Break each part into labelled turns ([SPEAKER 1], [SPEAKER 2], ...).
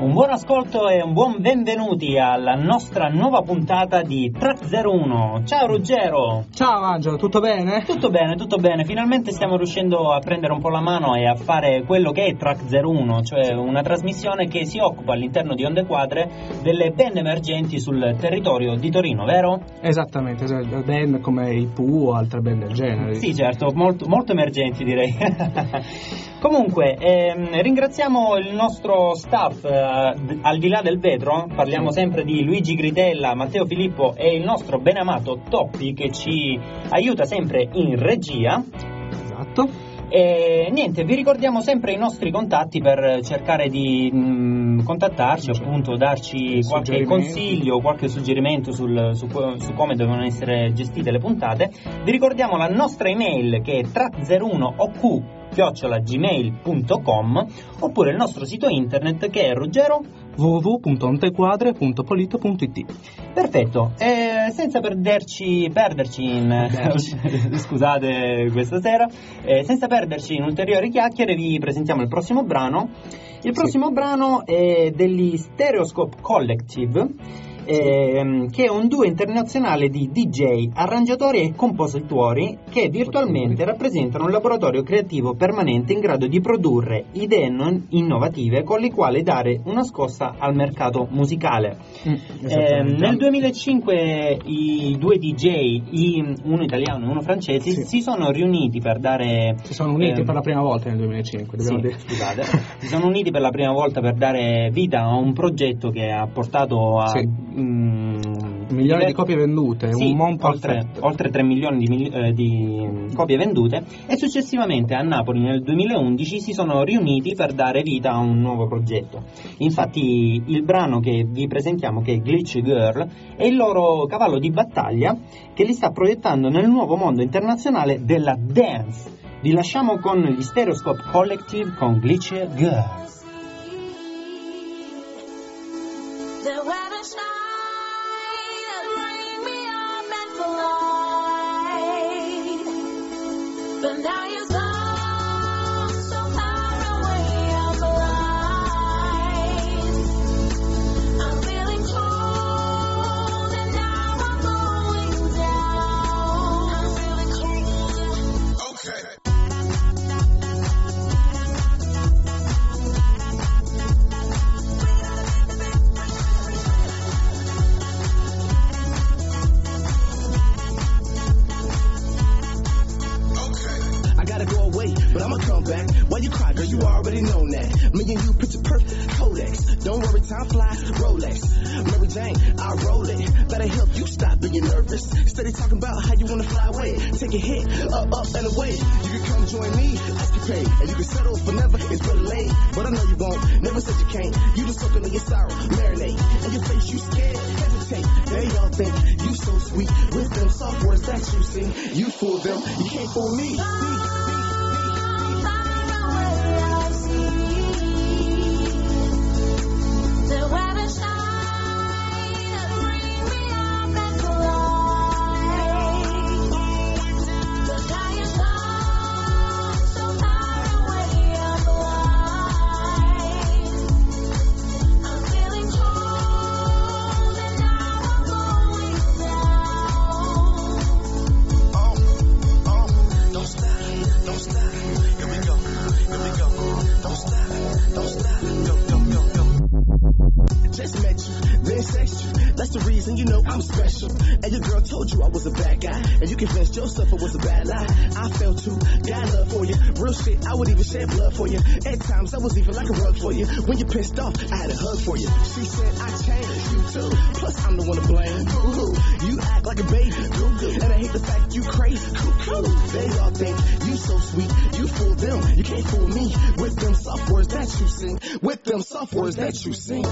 [SPEAKER 1] Un buon ascolto e un buon benvenuti alla nostra nuova puntata di Track 01. Ciao Ruggero!
[SPEAKER 2] Ciao Angelo, tutto bene?
[SPEAKER 1] Tutto bene, tutto bene. Finalmente stiamo riuscendo a prendere un po' la mano e a fare quello che è Track 01, cioè una trasmissione che si occupa all'interno di Onde Quadre delle band emergenti sul territorio di Torino, vero?
[SPEAKER 2] Esattamente, band come i Pooh o altre band del genere.
[SPEAKER 1] Sì, certo, molto emergenti direi. Comunque, ringraziamo il nostro staff al di là del vetro, parliamo sempre di Luigi Gritella, Matteo Filippo e il nostro benamato Toppi che ci aiuta sempre in regia.
[SPEAKER 2] Esatto.
[SPEAKER 1] E niente, vi ricordiamo sempre i nostri contatti per cercare di contattarci, appunto darci qualche consiglio, qualche suggerimento su come devono essere gestite le puntate. Vi ricordiamo la nostra email che è track01oq@gmail.com oppure il nostro sito internet che è Ruggero
[SPEAKER 2] www.ontequadre.polito.it.
[SPEAKER 1] Perfetto, senza perderci in scusate questa sera, senza perderci in ulteriori chiacchiere vi presentiamo il prossimo brano. Il prossimo brano è degli Stereoscope Collective, che è un duo internazionale di DJ, arrangiatori e compositori che virtualmente rappresentano un laboratorio creativo permanente in grado di produrre idee non innovative con le quali dare una scossa al mercato musicale. Nel 2005 i due DJ, uno italiano e uno francese, si sono riuniti per dare...
[SPEAKER 2] Si sono uniti per la prima volta nel 2005, dobbiamo dire.
[SPEAKER 1] Scusate. Si sono uniti per la prima volta per dare vita a un progetto che ha portato a...
[SPEAKER 2] milioni di copie vendute, un mondo
[SPEAKER 1] oltre 3 milioni di copie vendute, e successivamente a Napoli nel 2011 si sono riuniti per dare vita a un nuovo progetto. Infatti il brano che vi presentiamo, che è Glitch Girl, è il loro cavallo di battaglia che li sta proiettando nel nuovo mondo internazionale della dance. Vi lasciamo con gli Stereoscope Collective con Glitch Girl.
[SPEAKER 3] But now you're gone, so far away, I'm blind. I'm feeling cold, and now I'm going down. I'm feeling cold. Okay.
[SPEAKER 4] But I'ma come back. Why you cry, girl? You already know that. Me and you picture perfect Codex. Don't worry, time flies. Rolex. Mary Jane, I roll it. That'll help you stop being nervous. Steady talking about how you wanna fly away. Take a hit, up and away. You can come join me, escapade. And you can settle for never, it's better late. But I know you won't, never said you can't. You just soaking in your sorrow, marinate. And your face, you scared, hesitate. They all think you so sweet. With them soft words that you sing. You fool them, you can't fool me. You know I'm special, and your girl told you I was a bad guy, and you convinced yourself it was a bad lie. I felt too, got love for you, real shit. I would even shed blood for you. At times I was even like a rug for you. When you pissed off, I had a hug for you. She said I changed, you too. Plus I'm the one to blame. Boo-hoo. You act like a baby, goo-goo, and I hate the fact you crazy, cuckoo. They all think you so sweet, you fool them. You can't fool me with them soft words that you sing. With them soft words that you sing.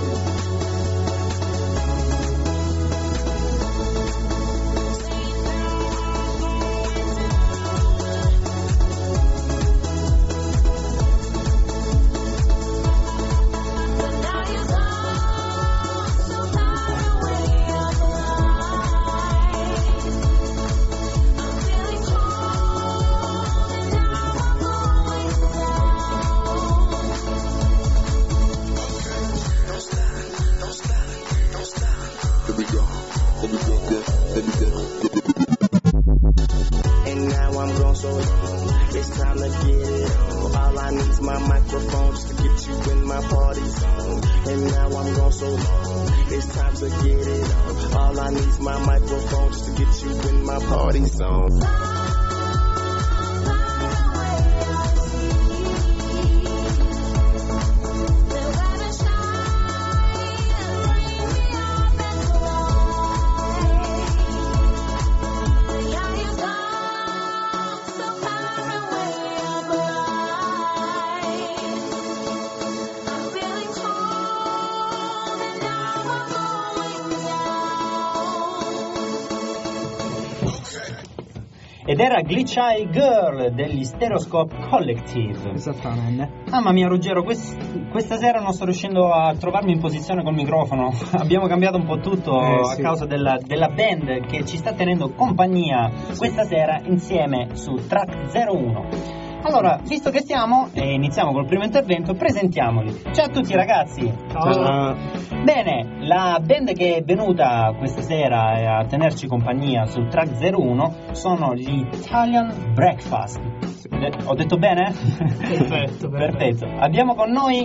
[SPEAKER 4] now I'm gone so long. It's time to get it on. All I need is my microphone just to get you in my party song.
[SPEAKER 1] Ed era Glitch Eye Girl degli Stereoscope Collective.
[SPEAKER 2] Esattamente.
[SPEAKER 1] Mamma mia Ruggero, questa sera non sto riuscendo a trovarmi in posizione col microfono. Abbiamo cambiato un po' tutto a
[SPEAKER 2] sì.
[SPEAKER 1] causa della band che ci sta tenendo compagnia questa sera insieme su Track 01. Allora, visto che siamo e iniziamo col primo intervento, presentiamoli. Ciao a tutti ragazzi.
[SPEAKER 2] Ciao.
[SPEAKER 1] Bene, la band che è venuta questa sera a tenerci compagnia su Track 01 sono gli Italian Breakfast. Ho detto bene? Perfetto. Abbiamo con noi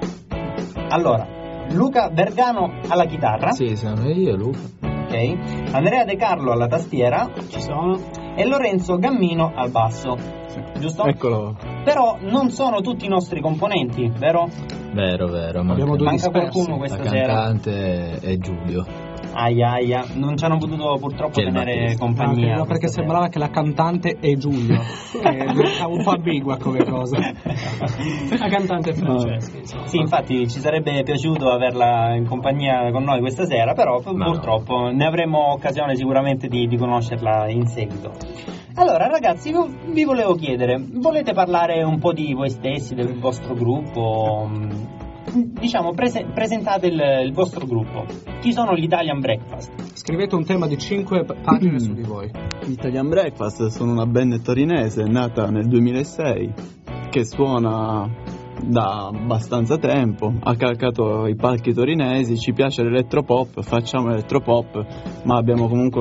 [SPEAKER 1] allora Luca Bergano alla chitarra.
[SPEAKER 5] Sì, sono io, Luca.
[SPEAKER 1] Ok. Andrea De Carlo alla tastiera.
[SPEAKER 2] Ci sono.
[SPEAKER 1] E Lorenzo Gammino al basso. Giusto?
[SPEAKER 5] Eccolo.
[SPEAKER 1] Però non sono tutti i nostri componenti, vero?
[SPEAKER 5] Vero,
[SPEAKER 2] Abbiamo due
[SPEAKER 1] Manca
[SPEAKER 2] dispersi.
[SPEAKER 1] qualcuno questa
[SPEAKER 5] La
[SPEAKER 1] sera.
[SPEAKER 5] cantante è Giulio.
[SPEAKER 1] Aia, non ci hanno potuto purtroppo
[SPEAKER 5] Che è il
[SPEAKER 1] tenere
[SPEAKER 5] batterista.
[SPEAKER 1] compagnia.
[SPEAKER 2] No, perché
[SPEAKER 1] questa
[SPEAKER 2] sembrava che la cantante è Giulio, che è un po' ambigua come cosa.
[SPEAKER 6] La cantante è Francesca, insomma.
[SPEAKER 1] Sì, infatti ci sarebbe piaciuto averla in compagnia con noi questa sera, però purtroppo ne avremo occasione sicuramente di conoscerla in seguito. Allora ragazzi, io vi volevo chiedere, volete parlare un po' di voi stessi, del vostro gruppo? Diciamo, presentate il vostro gruppo. Chi sono gli Italian Breakfast?
[SPEAKER 2] Scrivete un tema di 5 pagine su di voi.
[SPEAKER 7] Gli Italian Breakfast sono una band torinese nata nel 2006 che suona da abbastanza tempo, ha calcato i palchi torinesi, ci piace l'elettropop, facciamo elettropop, ma abbiamo comunque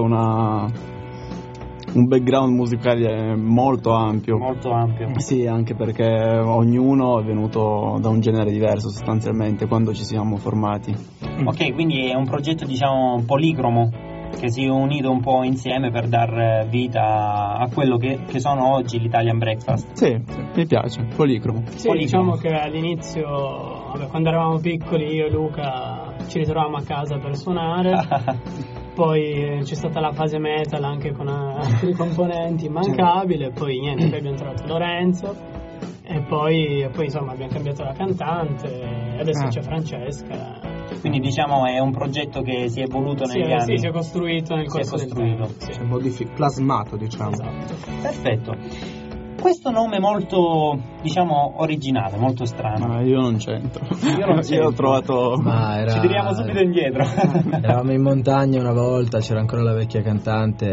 [SPEAKER 7] un background musicale molto ampio.
[SPEAKER 1] Molto ampio.
[SPEAKER 7] Sì, anche perché ognuno è venuto da un genere diverso sostanzialmente quando ci siamo formati.
[SPEAKER 1] Ok, quindi è un progetto diciamo policromo che si è unito un po' insieme per dar vita a quello che sono oggi l'Italian Breakfast.
[SPEAKER 7] Sì, mi piace, policromo.
[SPEAKER 6] Sì, diciamo che all'inizio, quando eravamo piccoli, io e Luca ci ritrovavamo a casa per suonare. Poi c'è stata la fase metal anche con altri componenti immancabile, poi niente, poi abbiamo trovato Lorenzo e poi insomma abbiamo cambiato la cantante e adesso c'è Francesca.
[SPEAKER 1] Quindi diciamo è un progetto che si è evoluto negli anni.
[SPEAKER 6] Sì, si è costruito nel corso del tempo. Sì.
[SPEAKER 2] Si è plasmato, diciamo.
[SPEAKER 6] Esatto.
[SPEAKER 1] Perfetto. Questo nome molto, diciamo, originale, molto strano.
[SPEAKER 7] Ma io non c'entro.
[SPEAKER 1] Io
[SPEAKER 7] ho trovato.
[SPEAKER 1] Ci tiriamo subito indietro.
[SPEAKER 5] Eravamo in montagna una volta, c'era ancora la vecchia cantante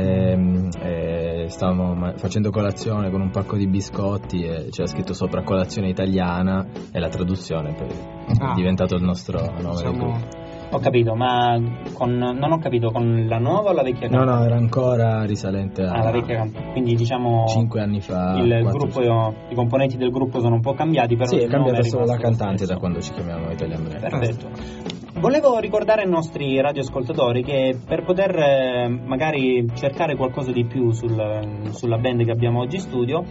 [SPEAKER 5] e stavamo facendo colazione con un pacco di biscotti e c'era scritto sopra colazione italiana e la traduzione poi è diventato il nostro nome del gruppo.
[SPEAKER 1] Ho capito, ma non ho capito, con la nuova o la vecchia cantante?
[SPEAKER 5] No, era ancora risalente
[SPEAKER 1] la vecchia cantante. Quindi diciamo
[SPEAKER 5] 5 anni fa.
[SPEAKER 1] Il gruppo, i componenti del gruppo sono un po' cambiati, però
[SPEAKER 5] sì, è cambiata solo la
[SPEAKER 1] rimasto
[SPEAKER 5] cantante
[SPEAKER 1] lo stesso.
[SPEAKER 5] da quando ci chiamiamo Italian Breakfast.
[SPEAKER 1] Perfetto. Volevo ricordare ai nostri radioascoltatori che per poter magari cercare qualcosa di più sulla band che abbiamo oggi in studio,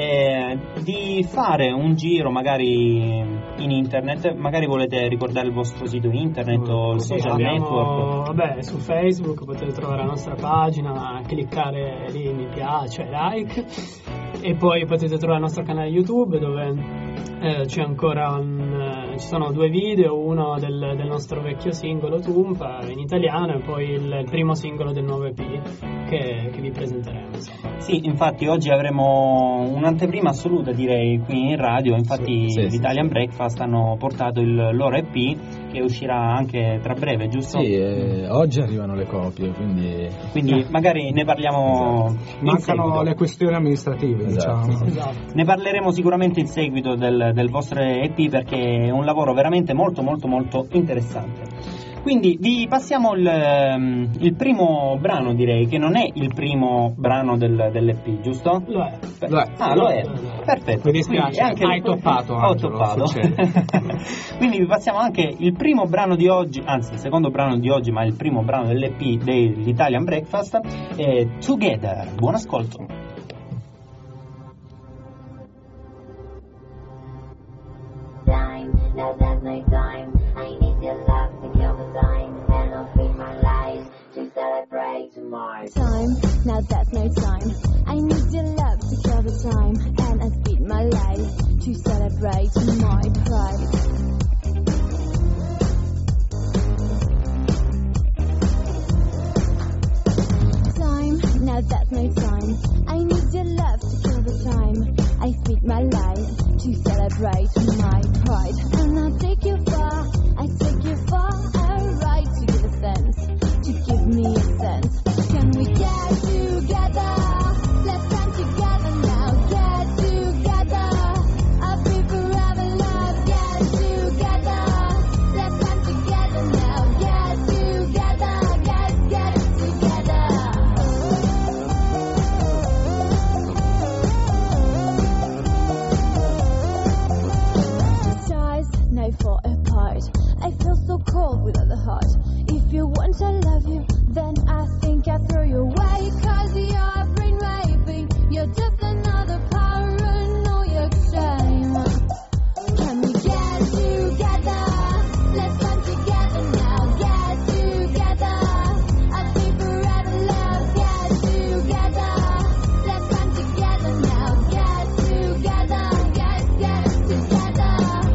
[SPEAKER 1] di fare un giro magari in internet. Magari volete ricordare il vostro sito internet o il social network?
[SPEAKER 6] Vabbè, su Facebook potete trovare la nostra pagina, cliccare lì mi piace, like, e poi potete trovare il nostro canale YouTube dove c'è ancora ci sono 2 video, uno del nostro vecchio singolo Tumpa in italiano e poi il primo singolo del nuovo EP che vi presenteremo, insomma.
[SPEAKER 1] Sì, infatti oggi avremo un'anteprima assoluta, direi, qui in radio. Infatti
[SPEAKER 5] Sì,
[SPEAKER 1] l'Italian Breakfast hanno portato il loro EP che uscirà anche tra breve, giusto?
[SPEAKER 5] Sì, oggi arrivano le copie, quindi
[SPEAKER 1] magari ne parliamo in
[SPEAKER 2] Mancano
[SPEAKER 1] seguito.
[SPEAKER 2] le questioni amministrative,
[SPEAKER 5] Esatto.
[SPEAKER 2] diciamo.
[SPEAKER 6] Esatto.
[SPEAKER 1] Ne parleremo sicuramente in seguito del vostro EP perché è un lavoro veramente molto molto molto interessante. Quindi vi passiamo il primo brano, direi, che non è il primo brano dell'EP, giusto?
[SPEAKER 6] Lo è.
[SPEAKER 1] Lo è. Perfetto.
[SPEAKER 2] Mi dispiace,
[SPEAKER 1] Quindi
[SPEAKER 2] hai toppato,
[SPEAKER 1] Ho
[SPEAKER 2] Angelo,
[SPEAKER 1] toppato.
[SPEAKER 2] succede.
[SPEAKER 1] Quindi vi passiamo anche il primo brano di oggi, anzi il secondo brano di oggi, ma il primo brano dell'EP dell'Italian Breakfast, è Together. Buon ascolto.
[SPEAKER 3] Time, now that's my time. I need your love to kill the time, and I'll feed my life to celebrate tomorrow.
[SPEAKER 8] Time, now that's no time. I need your love to kill the time, and I speed my life to celebrate my pride. Time, now that's no time. I need your love to kill the time. I speed my life to celebrate my pride. And I'll take you far, I take you far, alright, to give a sense, to give me a sense. Can we get together? Let's stand together now, get together. I'll be forever love, get together. Let's stand together now, get together, get together. Stars now fall apart. I feel so cold without the heart. If you want, I love you, then I think I throw you away. Cause you're brainwaving, you're just another paranoia shame. Can we get together? Let's come together now, get together. I'll be forever love, get together. Let's come together now, get together, get together.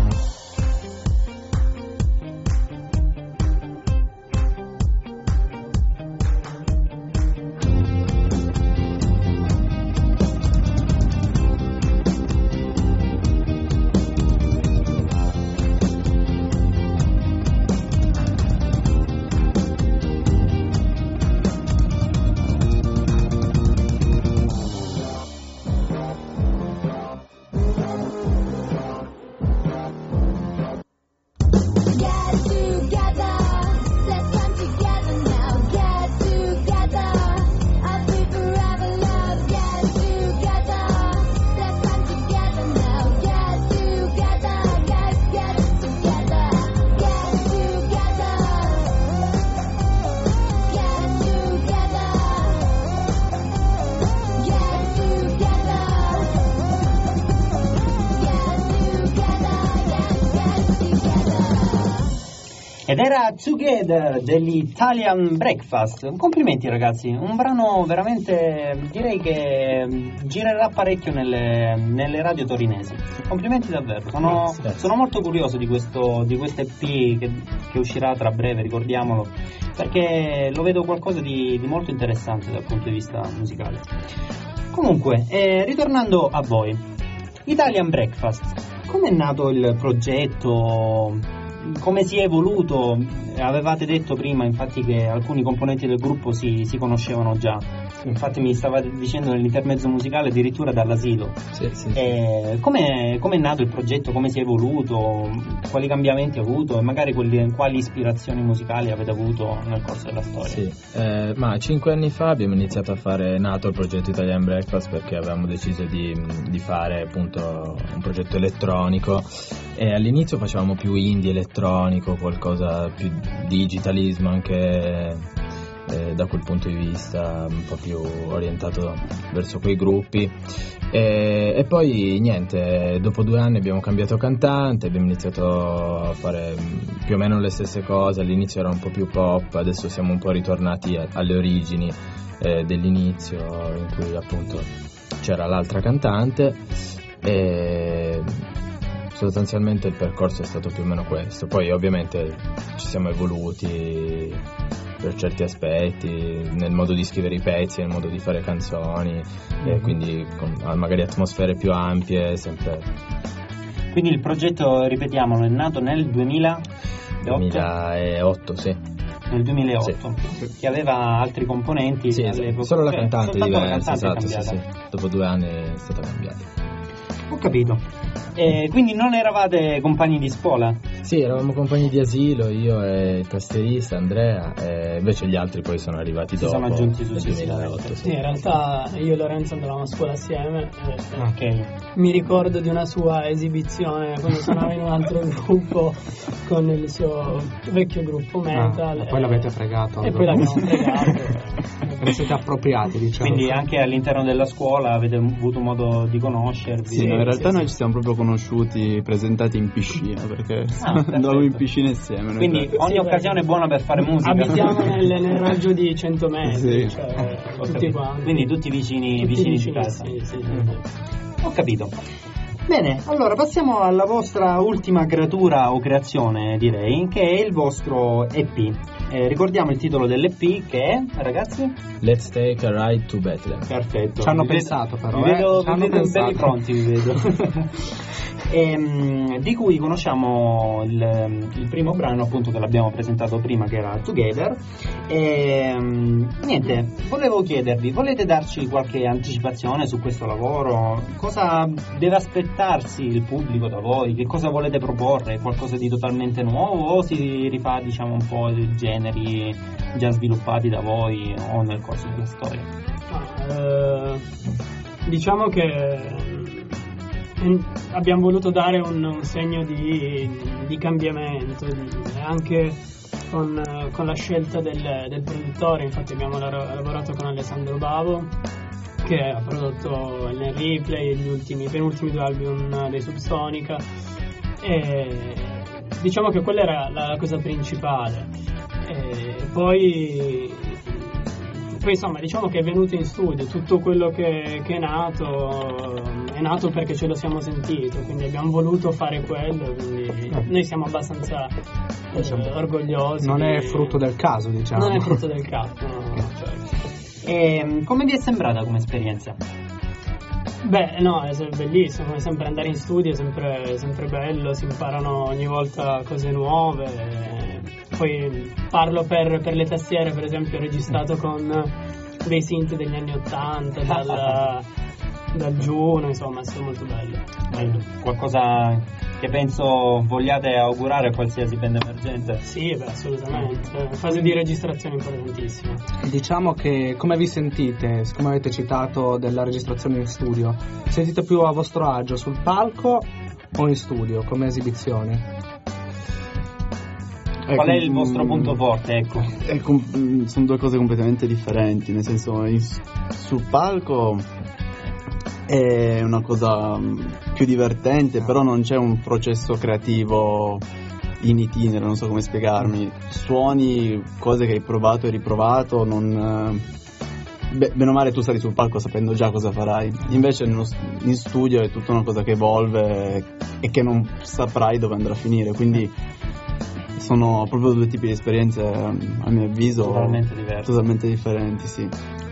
[SPEAKER 8] Get together, let's come together now, get together. I'll be forever love, get together. Let's come together now, get together, get together. Get together, get together. Get together, get together.
[SPEAKER 1] Ed era Together dell'Italian Breakfast. Complimenti ragazzi, un brano veramente, direi che girerà parecchio nelle radio torinesi. Complimenti davvero, sono molto curioso di questo EP che uscirà tra breve, ricordiamolo, perché lo vedo qualcosa di molto interessante dal punto di vista musicale. Comunque, ritornando a voi, Italian Breakfast, com'è nato il progetto? Come si è evoluto? Avevate detto prima infatti che alcuni componenti del gruppo si conoscevano già, infatti mi stavate dicendo nell'intermezzo musicale addirittura dall'asilo.
[SPEAKER 5] Sì.
[SPEAKER 1] Come è nato il progetto? Come si è evoluto? Quali cambiamenti ha avuto? E magari quali ispirazioni musicali avete avuto nel corso della storia?
[SPEAKER 5] Sì, ma 5 anni fa abbiamo iniziato è nato il progetto Italian Breakfast perché avevamo deciso di fare appunto un progetto elettronico e all'inizio facevamo più indie elettronico, qualcosa più digitalismo anche da quel punto di vista, un po' più orientato verso quei gruppi e poi niente, dopo 2 anni abbiamo cambiato cantante, abbiamo iniziato a fare più o meno le stesse cose. All'inizio era un po' più pop, adesso siamo un po' ritornati alle origini dell'inizio in cui appunto c'era l'altra cantante e sostanzialmente il percorso è stato più o meno questo. Poi ovviamente ci siamo evoluti per certi aspetti nel modo di scrivere i pezzi, nel modo di fare canzoni e quindi con magari atmosfere più ampie sempre.
[SPEAKER 1] Quindi il progetto, ripetiamolo, è nato nel
[SPEAKER 5] 2008, sì.
[SPEAKER 1] Nel 2008, sì. Che aveva altri componenti.
[SPEAKER 5] Sì, solo la cantante diversa,
[SPEAKER 1] la cantante
[SPEAKER 5] esatto, sì. Dopo 2 anni è stata cambiata.
[SPEAKER 1] Ho capito. Quindi non eravate compagni di scuola?
[SPEAKER 5] Sì, eravamo compagni di asilo, io e il tastierista Andrea, e invece gli altri poi sono arrivati dopo.
[SPEAKER 1] Sono aggiunti
[SPEAKER 5] nel
[SPEAKER 1] successivamente.
[SPEAKER 5] 2008.
[SPEAKER 6] Sì, in realtà io e Lorenzo andavamo a scuola assieme.
[SPEAKER 1] Ok.
[SPEAKER 6] Mi ricordo di una sua esibione quando suonava in un altro gruppo con il suo vecchio gruppo metal.
[SPEAKER 2] E poi l'avete fregato.
[SPEAKER 6] E poi l'abbiamo fregato.
[SPEAKER 2] Vi siete appropriati, diciamo.
[SPEAKER 1] Quindi anche all'interno della scuola avete avuto modo di conoscervi?
[SPEAKER 7] Sì, no, in realtà
[SPEAKER 6] sì,
[SPEAKER 7] noi ci siamo proprio conosciuti, presentati in piscina, perché
[SPEAKER 1] perfetto.
[SPEAKER 7] andavamo in piscina insieme. noi
[SPEAKER 1] Quindi
[SPEAKER 7] tre.
[SPEAKER 1] ogni occasione è buona per fare musica.
[SPEAKER 6] Abitiamo nel raggio di 100 metri,
[SPEAKER 7] Sì.
[SPEAKER 6] cioè,
[SPEAKER 1] Ho
[SPEAKER 6] tutti
[SPEAKER 1] capito.
[SPEAKER 6] quanti.
[SPEAKER 1] Quindi tutti vicini di casa.
[SPEAKER 6] Sì.
[SPEAKER 1] Ho capito. Bene, allora passiamo alla vostra ultima creatura o creazione, direi, che è il vostro EP. Ricordiamo il titolo dell'EP che è, ragazzi?
[SPEAKER 5] Let's take a ride to Bethlehem.
[SPEAKER 1] Perfetto.
[SPEAKER 2] Ci hanno
[SPEAKER 1] Vi
[SPEAKER 2] pensato però,
[SPEAKER 1] vi vedo,
[SPEAKER 2] ci hanno
[SPEAKER 1] vi vedo
[SPEAKER 2] pensato.
[SPEAKER 1] belli pronti, vi vedo. Di cui conosciamo il primo brano, appunto, che l'abbiamo presentato prima, che era Together. Niente, volevo chiedervi, volete darci qualche anticipazione su questo lavoro? Cosa deve aspettarsi il pubblico da voi? Che cosa volete proporre? Qualcosa di totalmente nuovo o si rifà, diciamo, un po' dei generi già sviluppati da voi o nel corso della storia?
[SPEAKER 6] Diciamo che abbiamo voluto dare un segno di cambiamento, anche con la scelta del produttore. Infatti abbiamo lavorato con Alessandro Bavo, che ha prodotto il Replay, i penultimi 2 album dei Subsonica, e diciamo che quella era la cosa principale. E poi insomma, diciamo che è venuto in studio tutto quello che è nato perché ce lo siamo sentito, quindi abbiamo voluto fare quello, quindi noi siamo abbastanza orgogliosi.
[SPEAKER 2] Non è frutto del caso, diciamo.
[SPEAKER 6] Non è frutto del caso, no, certo.
[SPEAKER 1] E come vi è sembrata come esperienza?
[SPEAKER 6] Beh, no, è bellissimo, come sempre andare in studio è sempre bello, si imparano ogni volta cose nuove. Poi parlo per le tastiere, per esempio, ho registrato con dei synth degli anni 80 dal Juno, insomma, è stato molto bello.
[SPEAKER 1] Qualcosa che penso vogliate augurare a qualsiasi band emergente?
[SPEAKER 6] Sì, beh, assolutamente, fase di registrazione importantissima.
[SPEAKER 2] Diciamo che come vi sentite, siccome avete citato della registrazione in studio, sentite più a vostro agio sul palco o in studio come esibizione?
[SPEAKER 1] Qual è il vostro punto forte, ecco?
[SPEAKER 7] Sono due cose completamente differenti, nel senso sul palco è una cosa più divertente, però non c'è un processo creativo in itinere, non so come spiegarmi. Suoni cose che hai provato e riprovato, bene o male tu sali sul palco sapendo già cosa farai, invece in studio è tutta una cosa che evolve e che non saprai dove andrà a finire, quindi sono proprio due tipi di esperienze, a mio avviso, totalmente differenti, sì.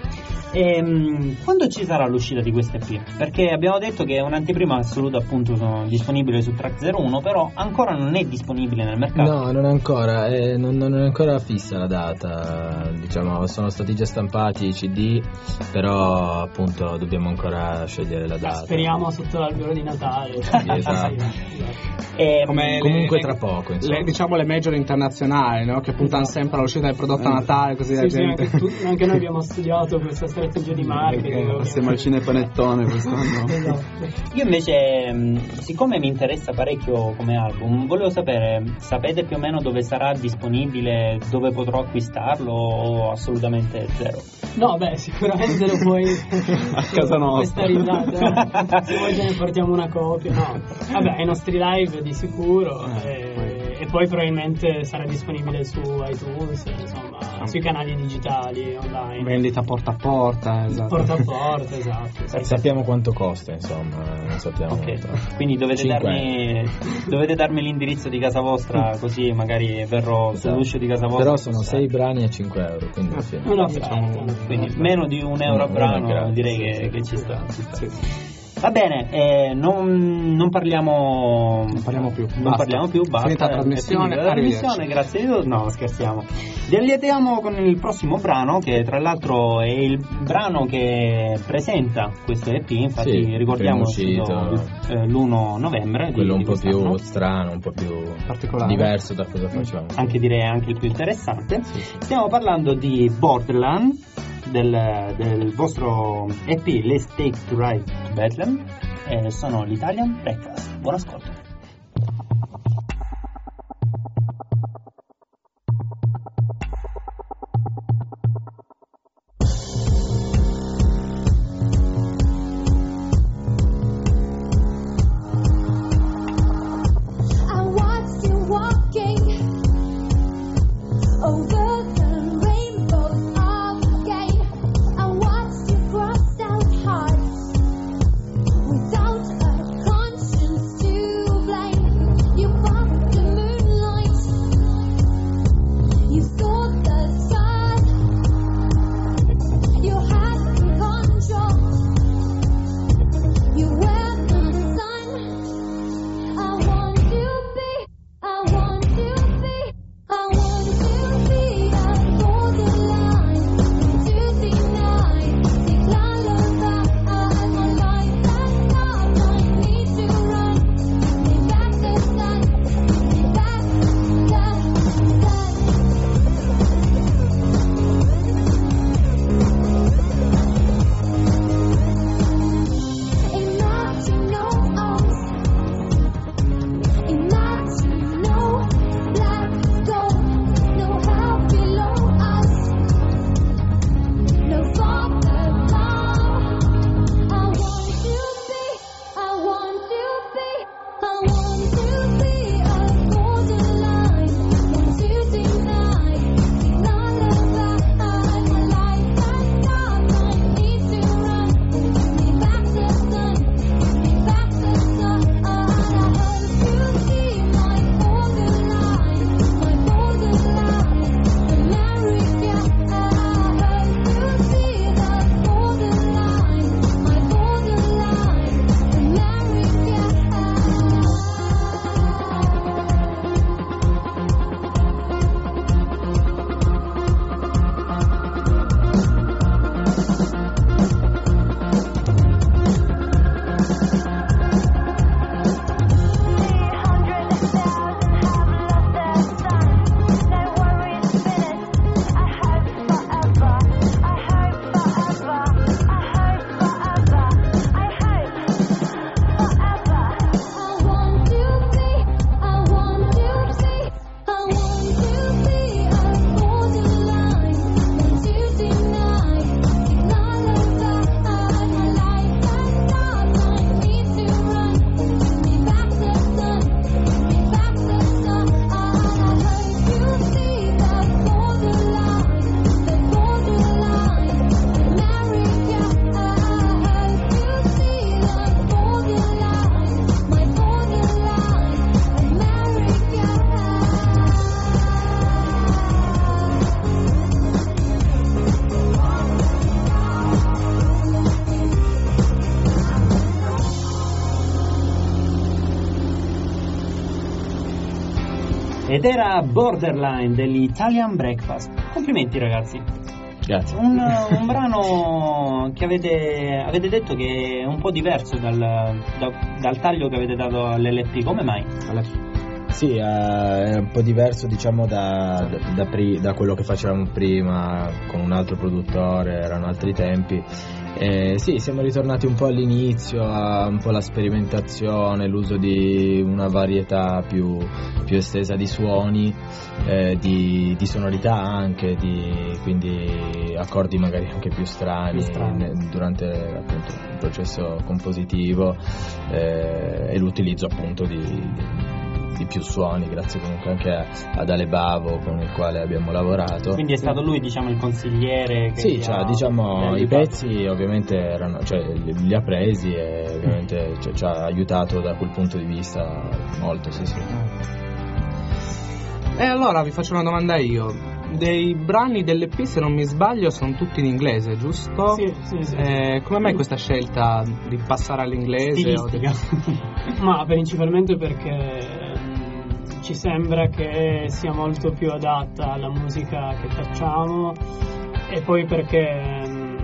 [SPEAKER 1] Quando ci sarà l'uscita di questa EP? Perché abbiamo detto che è un'anteprima assoluta, appunto, disponibile su Track 01, però ancora non è disponibile nel mercato.
[SPEAKER 5] No, non è ancora, non è ancora fissa la data, diciamo, sono stati già stampati i CD, però appunto dobbiamo ancora scegliere la data.
[SPEAKER 6] Speriamo sotto l'albero di Natale.
[SPEAKER 5] Sì, esatto. Comunque tra poco, insomma.
[SPEAKER 2] Diciamo le major internazionali, no? Che puntano sempre all'uscita del prodotto a Natale, così la gente...
[SPEAKER 6] anche noi abbiamo studiato questa strategia di marketing.
[SPEAKER 7] Passiamo al cinepanettone quest'anno.
[SPEAKER 6] Esatto.
[SPEAKER 1] Io invece, siccome mi interessa parecchio come album, volevo sapete più o meno dove sarà disponibile, dove potrò acquistarlo, o assolutamente zero?
[SPEAKER 6] No, beh, sicuramente lo puoi
[SPEAKER 7] a casa nostra.
[SPEAKER 6] Questa risata, se vuoi ce ne portiamo una copia. No, vabbè, ai nostri live di sicuro, e poi probabilmente sarà disponibile su iTunes, insomma, sui canali digitali online.
[SPEAKER 2] Vendita porta a porta, esatto.
[SPEAKER 6] Porta a porta, esatto.
[SPEAKER 5] Sappiamo quanto costa, insomma, non sappiamo.
[SPEAKER 1] Ok, quindi dovete darmi l'indirizzo di casa vostra, così magari verrò sull'uscio di casa vostra.
[SPEAKER 5] Però sono 6 brani a 5 euro, quindi
[SPEAKER 1] quindi meno di €1 a brano, direi che ci sta.
[SPEAKER 6] Sì.
[SPEAKER 1] Va bene, non parliamo
[SPEAKER 2] più.
[SPEAKER 1] Non parliamo più, basta.
[SPEAKER 2] Finita la trasmissione, arrivederci.
[SPEAKER 1] Grazie a Dio. No, scherziamo. Vi allietiamo con il prossimo brano, che tra l'altro è il brano che presenta questo EP, infatti
[SPEAKER 5] Sì,
[SPEAKER 1] ricordiamo l'1 novembre.
[SPEAKER 5] Quello
[SPEAKER 1] di
[SPEAKER 5] un po'
[SPEAKER 1] quest'anno.
[SPEAKER 5] più strano, un po' più
[SPEAKER 2] particolare,
[SPEAKER 5] diverso da cosa facciamo.
[SPEAKER 1] Anche direi anche il più interessante. Stiamo parlando di Borderland, del vostro EP Let's Take the Ride to Bethlehem, e sono l'Italian Breakfast. Buon ascolto.
[SPEAKER 8] I watched you walking over the rainbows again. I watched you cross out hearts without a conscience to blame. You walked the moonlight, you saw the sun, you had control, you were the sun. I want to be a borderline to deny the lullaby. My life that's not. I need to run me back the sun, me back the Imagine no arms. Imagine no black gold, no hell below us, no father mom. I want to be a borderline, want to deny the lullaby. My life that's dark. I need to run me back the sun, me back the sun. I hope you see my borderline, America. I hope you see the borderline,
[SPEAKER 1] Ed era Borderline dell'Italian Breakfast. Complimenti ragazzi.
[SPEAKER 5] Grazie.
[SPEAKER 1] Un brano che avete detto che è un po' diverso dal taglio che avete dato all'LP, come mai?
[SPEAKER 5] Sì, è un po' diverso diciamo da quello che facevamo prima con un altro produttore, erano altri tempi. Sì, siamo ritornati un po' all'inizio, a un po' la sperimentazione, l'uso di una varietà più estesa di suoni, di sonorità anche, quindi accordi magari anche più strani. Durante appunto il processo compositivo, e l'utilizzo appunto di più suoni, grazie comunque anche ad Ale Bavo con il quale abbiamo lavorato.
[SPEAKER 1] Quindi è stato lui diciamo il consigliere che
[SPEAKER 5] sì, cioè, diciamo i pezzi ovviamente erano, cioè, li ha presi e ovviamente ci ha aiutato da quel punto di vista molto, sì.
[SPEAKER 2] E allora vi faccio una domanda io. dei brani dell'EP, se non mi sbaglio, sono tutti in inglese, giusto?
[SPEAKER 6] Sì.
[SPEAKER 2] Come mai questa scelta di passare all'inglese?
[SPEAKER 6] Ma principalmente perché ci sembra che sia molto più adatta alla musica che facciamo, e poi perché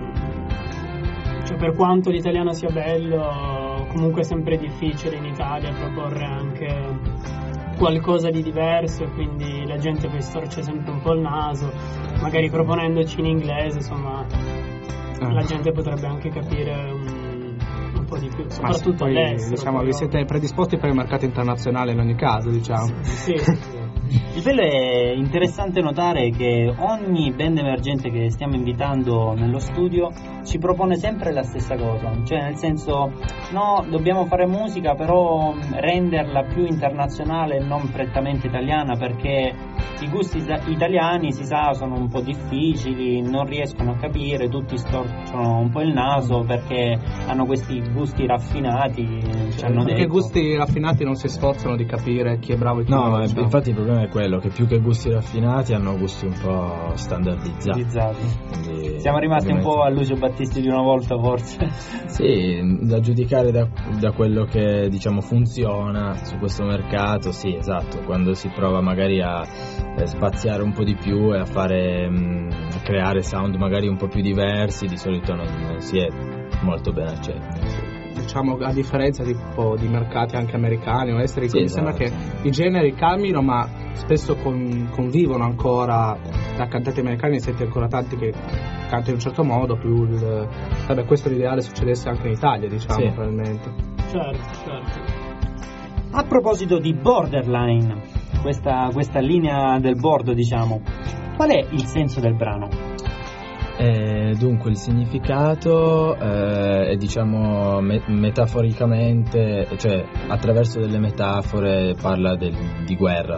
[SPEAKER 6] per quanto l'italiano sia bello, comunque è sempre difficile in Italia proporre anche qualcosa di diverso, e quindi la gente poi storce sempre un po' il naso. Magari proponendoci in inglese, insomma, la gente potrebbe anche capire un po' di più, soprattutto all'estero.
[SPEAKER 2] Diciamo, vi siete predisposti per il mercato internazionale in ogni caso, diciamo.
[SPEAKER 6] Sì.
[SPEAKER 1] Il bello è interessante notare che ogni band emergente che stiamo invitando nello studio ci propone sempre la stessa cosa, cioè nel senso, no, dobbiamo fare musica però renderla più internazionale e non prettamente italiana, perché i gusti italiani, si sa, sono un po' difficili, non riescono a capire, tutti storcono un po' il naso perché hanno questi gusti raffinati, ci hanno
[SPEAKER 2] perché
[SPEAKER 1] detto.
[SPEAKER 2] gusti raffinati non si sforzano di capire chi è bravo e chi
[SPEAKER 5] No,
[SPEAKER 2] no.
[SPEAKER 5] ma infatti il problema è quello, che più che gusti raffinati hanno gusti un po' standardizzati. Quindi,
[SPEAKER 1] siamo rimasti
[SPEAKER 5] ovviamente,
[SPEAKER 1] un po' a Lucio Battisti di una volta, forse.
[SPEAKER 5] Sì, da giudicare da quello che diciamo funziona su questo mercato, sì, esatto. Quando si prova magari a spaziare un po' di più e a fare a creare sound magari un po' più diversi, di solito non si è molto ben accetti.
[SPEAKER 2] Diciamo, a differenza tipo di mercati anche americani o esteri,
[SPEAKER 5] Sì,
[SPEAKER 2] mi
[SPEAKER 5] esatto.
[SPEAKER 2] sembra che i generi cambiano, ma spesso convivono ancora. Da cantanti americani ne senti ancora tanti che cantano in un certo modo, più vabbè, questo è l'ideale succedesse anche in Italia, diciamo,
[SPEAKER 5] Sì.
[SPEAKER 2] probabilmente.
[SPEAKER 6] Certo.
[SPEAKER 1] A proposito di borderline, questa linea del bordo, diciamo, qual è il senso del brano?
[SPEAKER 5] Dunque il significato è diciamo metaforicamente, cioè attraverso delle metafore parla di guerra,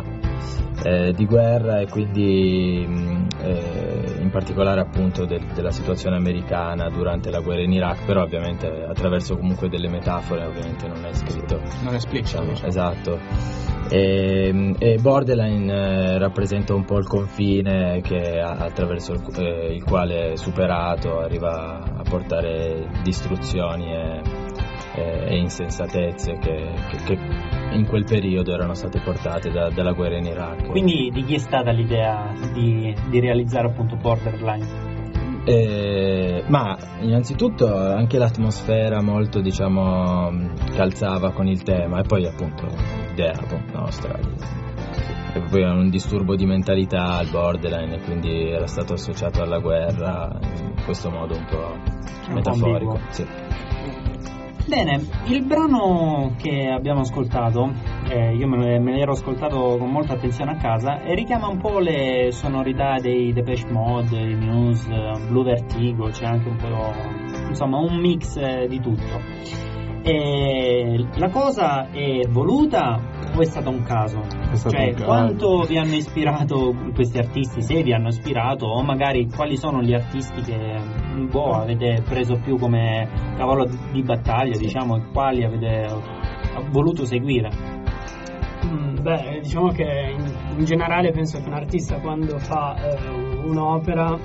[SPEAKER 5] e quindi in particolare appunto della situazione americana durante la guerra in Iraq, però ovviamente attraverso comunque delle metafore, ovviamente non è scritto,
[SPEAKER 2] Non è esplicito, diciamo.
[SPEAKER 5] esatto. E borderline rappresenta un po' il confine che attraverso il quale superato arriva a portare distruzioni e insensatezze che in quel periodo erano state portate dalla guerra in Iraq.
[SPEAKER 1] Quindi di chi è stata l'idea di realizzare appunto Borderline?
[SPEAKER 5] Ma innanzitutto anche l'atmosfera molto diciamo calzava con il tema, e poi appunto l'idea appunto nostra, e poi un disturbo di mentalità al borderline, e quindi era stato associato alla guerra in questo modo un po' metaforico.
[SPEAKER 1] ambiguo.
[SPEAKER 5] Sì.
[SPEAKER 1] Bene, il brano che abbiamo ascoltato, io me l'ero ascoltato con molta attenzione a casa, e richiama un po' le sonorità dei Depeche Mode, i Muse, Blue Vertigo, c'è anche un po', insomma, un mix di tutto. E la cosa è voluta o è stato un caso? Cioè, quanto vi hanno ispirato questi artisti, se vi hanno ispirato, o magari quali sono gli artisti che avete preso più come cavallo di battaglia, diciamo, e quali avete voluto seguire?
[SPEAKER 6] Beh, diciamo che in generale penso che un artista, quando fa un'opera,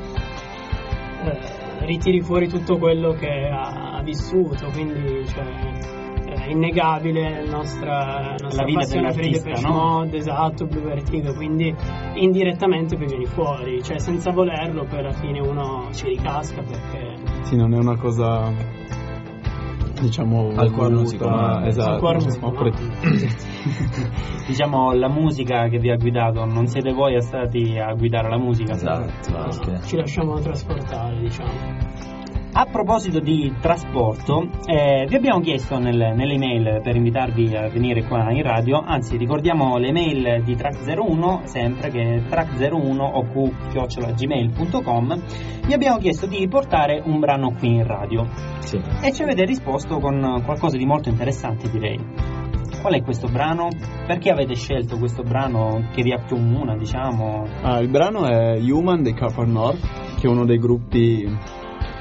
[SPEAKER 6] ritiri fuori tutto quello che ha vissuto, quindi è innegabile la nostra
[SPEAKER 1] vita
[SPEAKER 6] passione per i
[SPEAKER 1] dell'artista,
[SPEAKER 6] Depeche
[SPEAKER 1] no?
[SPEAKER 6] Mode, esatto, Blue Vertigo, quindi indirettamente poi vieni fuori, cioè senza volerlo poi alla fine uno ci ricasca, perché
[SPEAKER 7] Sì, non è una cosa, diciamo,
[SPEAKER 5] Al cuore non
[SPEAKER 7] voluta,
[SPEAKER 5] si comanda.
[SPEAKER 7] esatto,
[SPEAKER 6] Al cuore non si
[SPEAKER 7] ho
[SPEAKER 6] comanda.
[SPEAKER 1] Diciamo, la musica che vi ha guidato, non siete voi stati a guidare la musica,
[SPEAKER 5] Esatto, perché
[SPEAKER 6] ci lasciamo trasportare, diciamo.
[SPEAKER 1] A proposito di trasporto, vi abbiamo chiesto nell'email per invitarvi a venire qua in radio, anzi ricordiamo l'email di Track01, sempre che è track01oq@gmail.com. Vi abbiamo chiesto di portare un brano qui in radio,
[SPEAKER 5] sì.
[SPEAKER 1] e ci avete risposto con qualcosa di molto interessante, direi. Qual è questo brano? Perché avete scelto questo brano che vi accomuna, diciamo?
[SPEAKER 7] Il brano è Human dei Carpar North, che è uno dei gruppi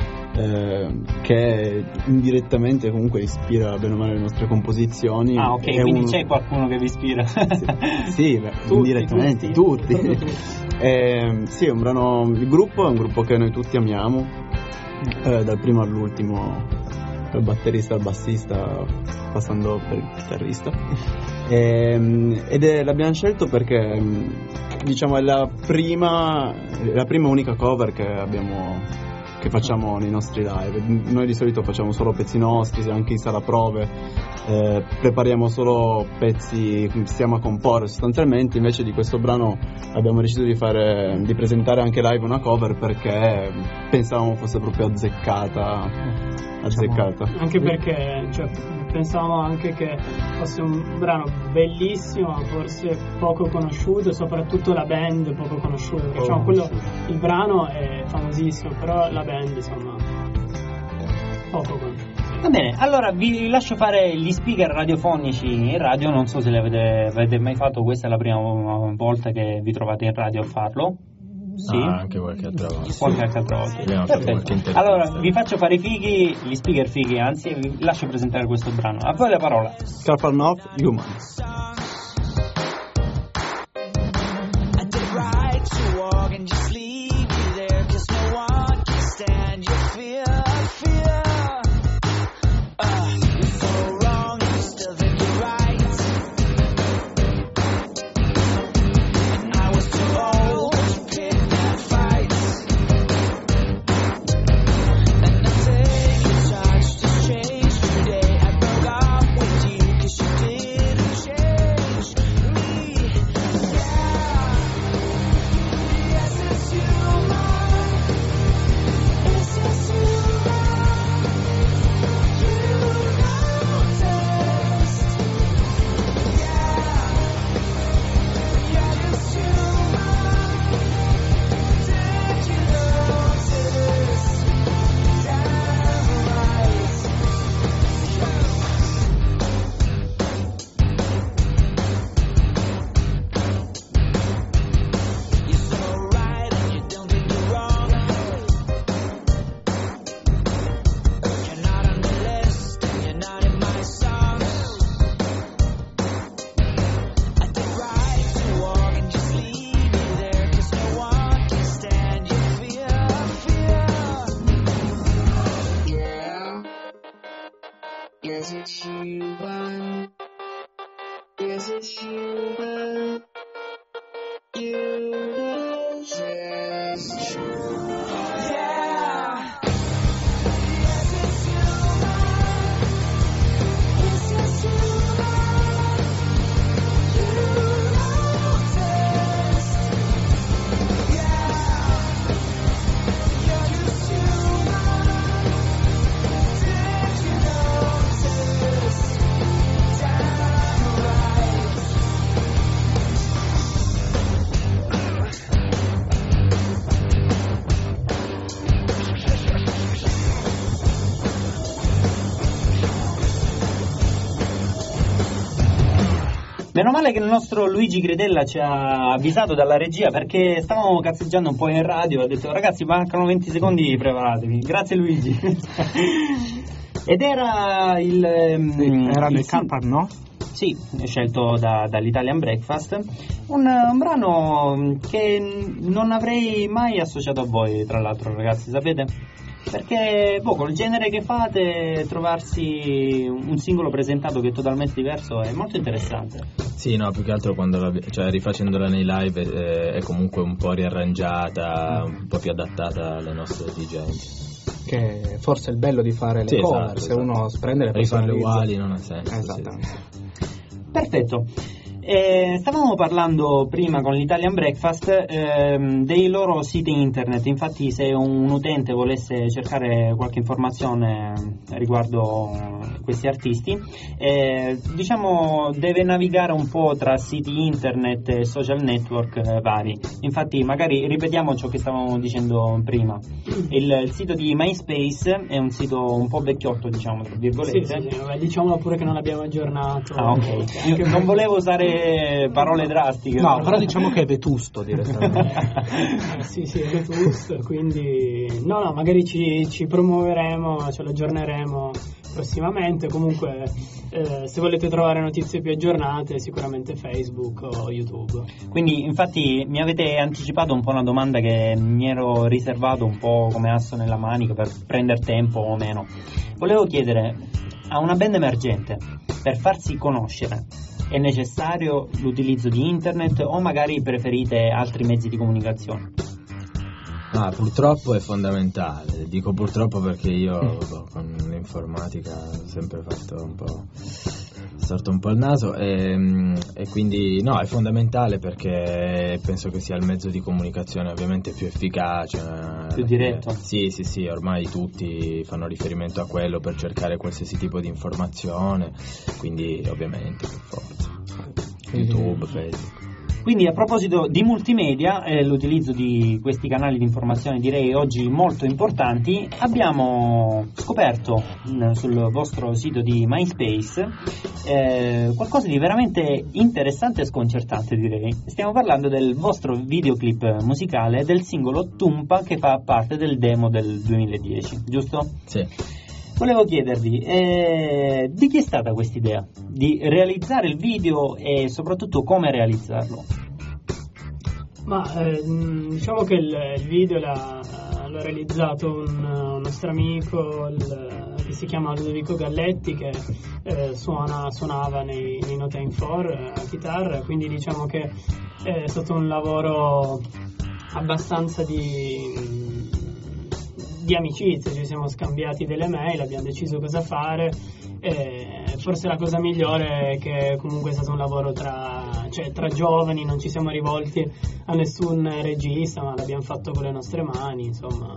[SPEAKER 7] che indirettamente comunque ispira bene o male le nostre composizioni.
[SPEAKER 1] Ah, ok,
[SPEAKER 7] È
[SPEAKER 1] quindi c'è qualcuno che vi ispira.
[SPEAKER 7] Sì, beh,
[SPEAKER 6] Tutti,
[SPEAKER 7] indirettamente tutti. Sì, è un brano. Il gruppo è un gruppo che noi tutti amiamo, dal primo all'ultimo, dal batterista al bassista, passando per il chitarrista. L'abbiamo scelto perché, diciamo, è la prima unica cover che facciamo nei nostri live. Noi di solito facciamo solo pezzi nostri, anche in sala prove prepariamo solo pezzi, stiamo a comporre sostanzialmente. Invece di questo brano abbiamo deciso di presentare anche live una cover perché pensavamo fosse proprio azzeccata.
[SPEAKER 6] Anche perché pensavamo anche che fosse un brano bellissimo, forse poco conosciuto, soprattutto la band poco conosciuta. Il brano è famosissimo, però la band insomma poco conosciuta.
[SPEAKER 1] Va bene, allora vi lascio fare gli speaker radiofonici in radio. Non so se li avete mai fatto, questa è la prima volta che vi trovate in radio a farlo. Sì,
[SPEAKER 5] anche qualche altra volta.
[SPEAKER 1] Qualche altra volta. Perfetto. Allora vi faccio fare gli speaker fighi, anzi vi lascio presentare questo brano. A voi la parola.
[SPEAKER 7] Karparnov, Human.
[SPEAKER 1] Meno male che il nostro Luigi Gridella ci ha avvisato dalla regia, perché stavamo cazzeggiando un po' in radio. Ha detto: ragazzi, mancano 20 secondi, preparatevi. Grazie Luigi. Ed era
[SPEAKER 2] era del Karparnov?
[SPEAKER 1] Sì, scelto dall'Italian Breakfast. Un brano che non avrei mai associato a voi, tra l'altro, ragazzi, sapete? Perché col genere che fate, trovarsi un singolo presentato che è totalmente diverso è molto interessante.
[SPEAKER 5] Sì, no, più che altro quando rifacendola nei live è comunque un po' riarrangiata, un po' più adattata alle nostre esigenze.
[SPEAKER 2] Che forse è il bello di fare le cover,
[SPEAKER 5] esatto,
[SPEAKER 2] se uno prende le
[SPEAKER 5] rifarle uguali non ha senso.
[SPEAKER 2] Esattamente.
[SPEAKER 5] Sì.
[SPEAKER 1] Perfetto. Stavamo parlando prima con l'Italian Breakfast dei loro siti internet. Infatti, se un utente volesse cercare qualche informazione riguardo questi artisti, deve navigare un po' tra siti internet e social network vari. Infatti, magari ripetiamo ciò che stavamo dicendo prima. Il sito di MySpace è un sito un po' vecchiotto, diciamo, tra virgolette.
[SPEAKER 6] Sì, diciamo pure che non l'abbiamo aggiornato.
[SPEAKER 1] Ah, ok. Io non volevo usare parole drastiche.
[SPEAKER 2] No, però diciamo che è vetusto direttamente.
[SPEAKER 6] Sì, è vetusto, quindi no, magari ci promuoveremo, ce lo aggiorneremo prossimamente. Comunque se volete trovare notizie più aggiornate, sicuramente Facebook o YouTube.
[SPEAKER 1] Quindi infatti mi avete anticipato un po' una domanda che mi ero riservato un po' come asso nella manica per prendere tempo o meno. Volevo chiedere a una band emergente, per farsi conoscere è necessario l'utilizzo di internet o magari preferite altri mezzi di comunicazione?
[SPEAKER 5] Purtroppo è fondamentale, dico purtroppo perché io con l'informatica ho sempre fatto un po', storto un po' il naso e quindi no, è fondamentale perché penso che sia il mezzo di comunicazione ovviamente più efficace,
[SPEAKER 1] più diretto.
[SPEAKER 5] Sì, ormai tutti fanno riferimento a quello per cercare qualsiasi tipo di informazione, quindi ovviamente per forza YouTube, Facebook.
[SPEAKER 1] Quindi a proposito di multimedia e l'utilizzo di questi canali di informazione, direi oggi molto importanti, abbiamo scoperto sul vostro sito di MySpace qualcosa di veramente interessante e sconcertante, direi. Stiamo parlando del vostro videoclip musicale del singolo Tumpa, che fa parte del demo del 2010, giusto?
[SPEAKER 5] Sì.
[SPEAKER 1] Volevo chiedervi, di chi è stata questa idea? Di realizzare il video e soprattutto come realizzarlo?
[SPEAKER 6] Ma diciamo che il video l'ha realizzato un nostro amico che si chiama Ludovico Galletti, che suonava nei No Time For a chitarra, quindi diciamo che è stato un lavoro abbastanza di amicizia, ci siamo scambiati delle mail, abbiamo deciso cosa fare e forse la cosa migliore è che comunque è stato un lavoro tra giovani, non ci siamo rivolti a nessun regista, ma l'abbiamo fatto con le nostre mani, insomma.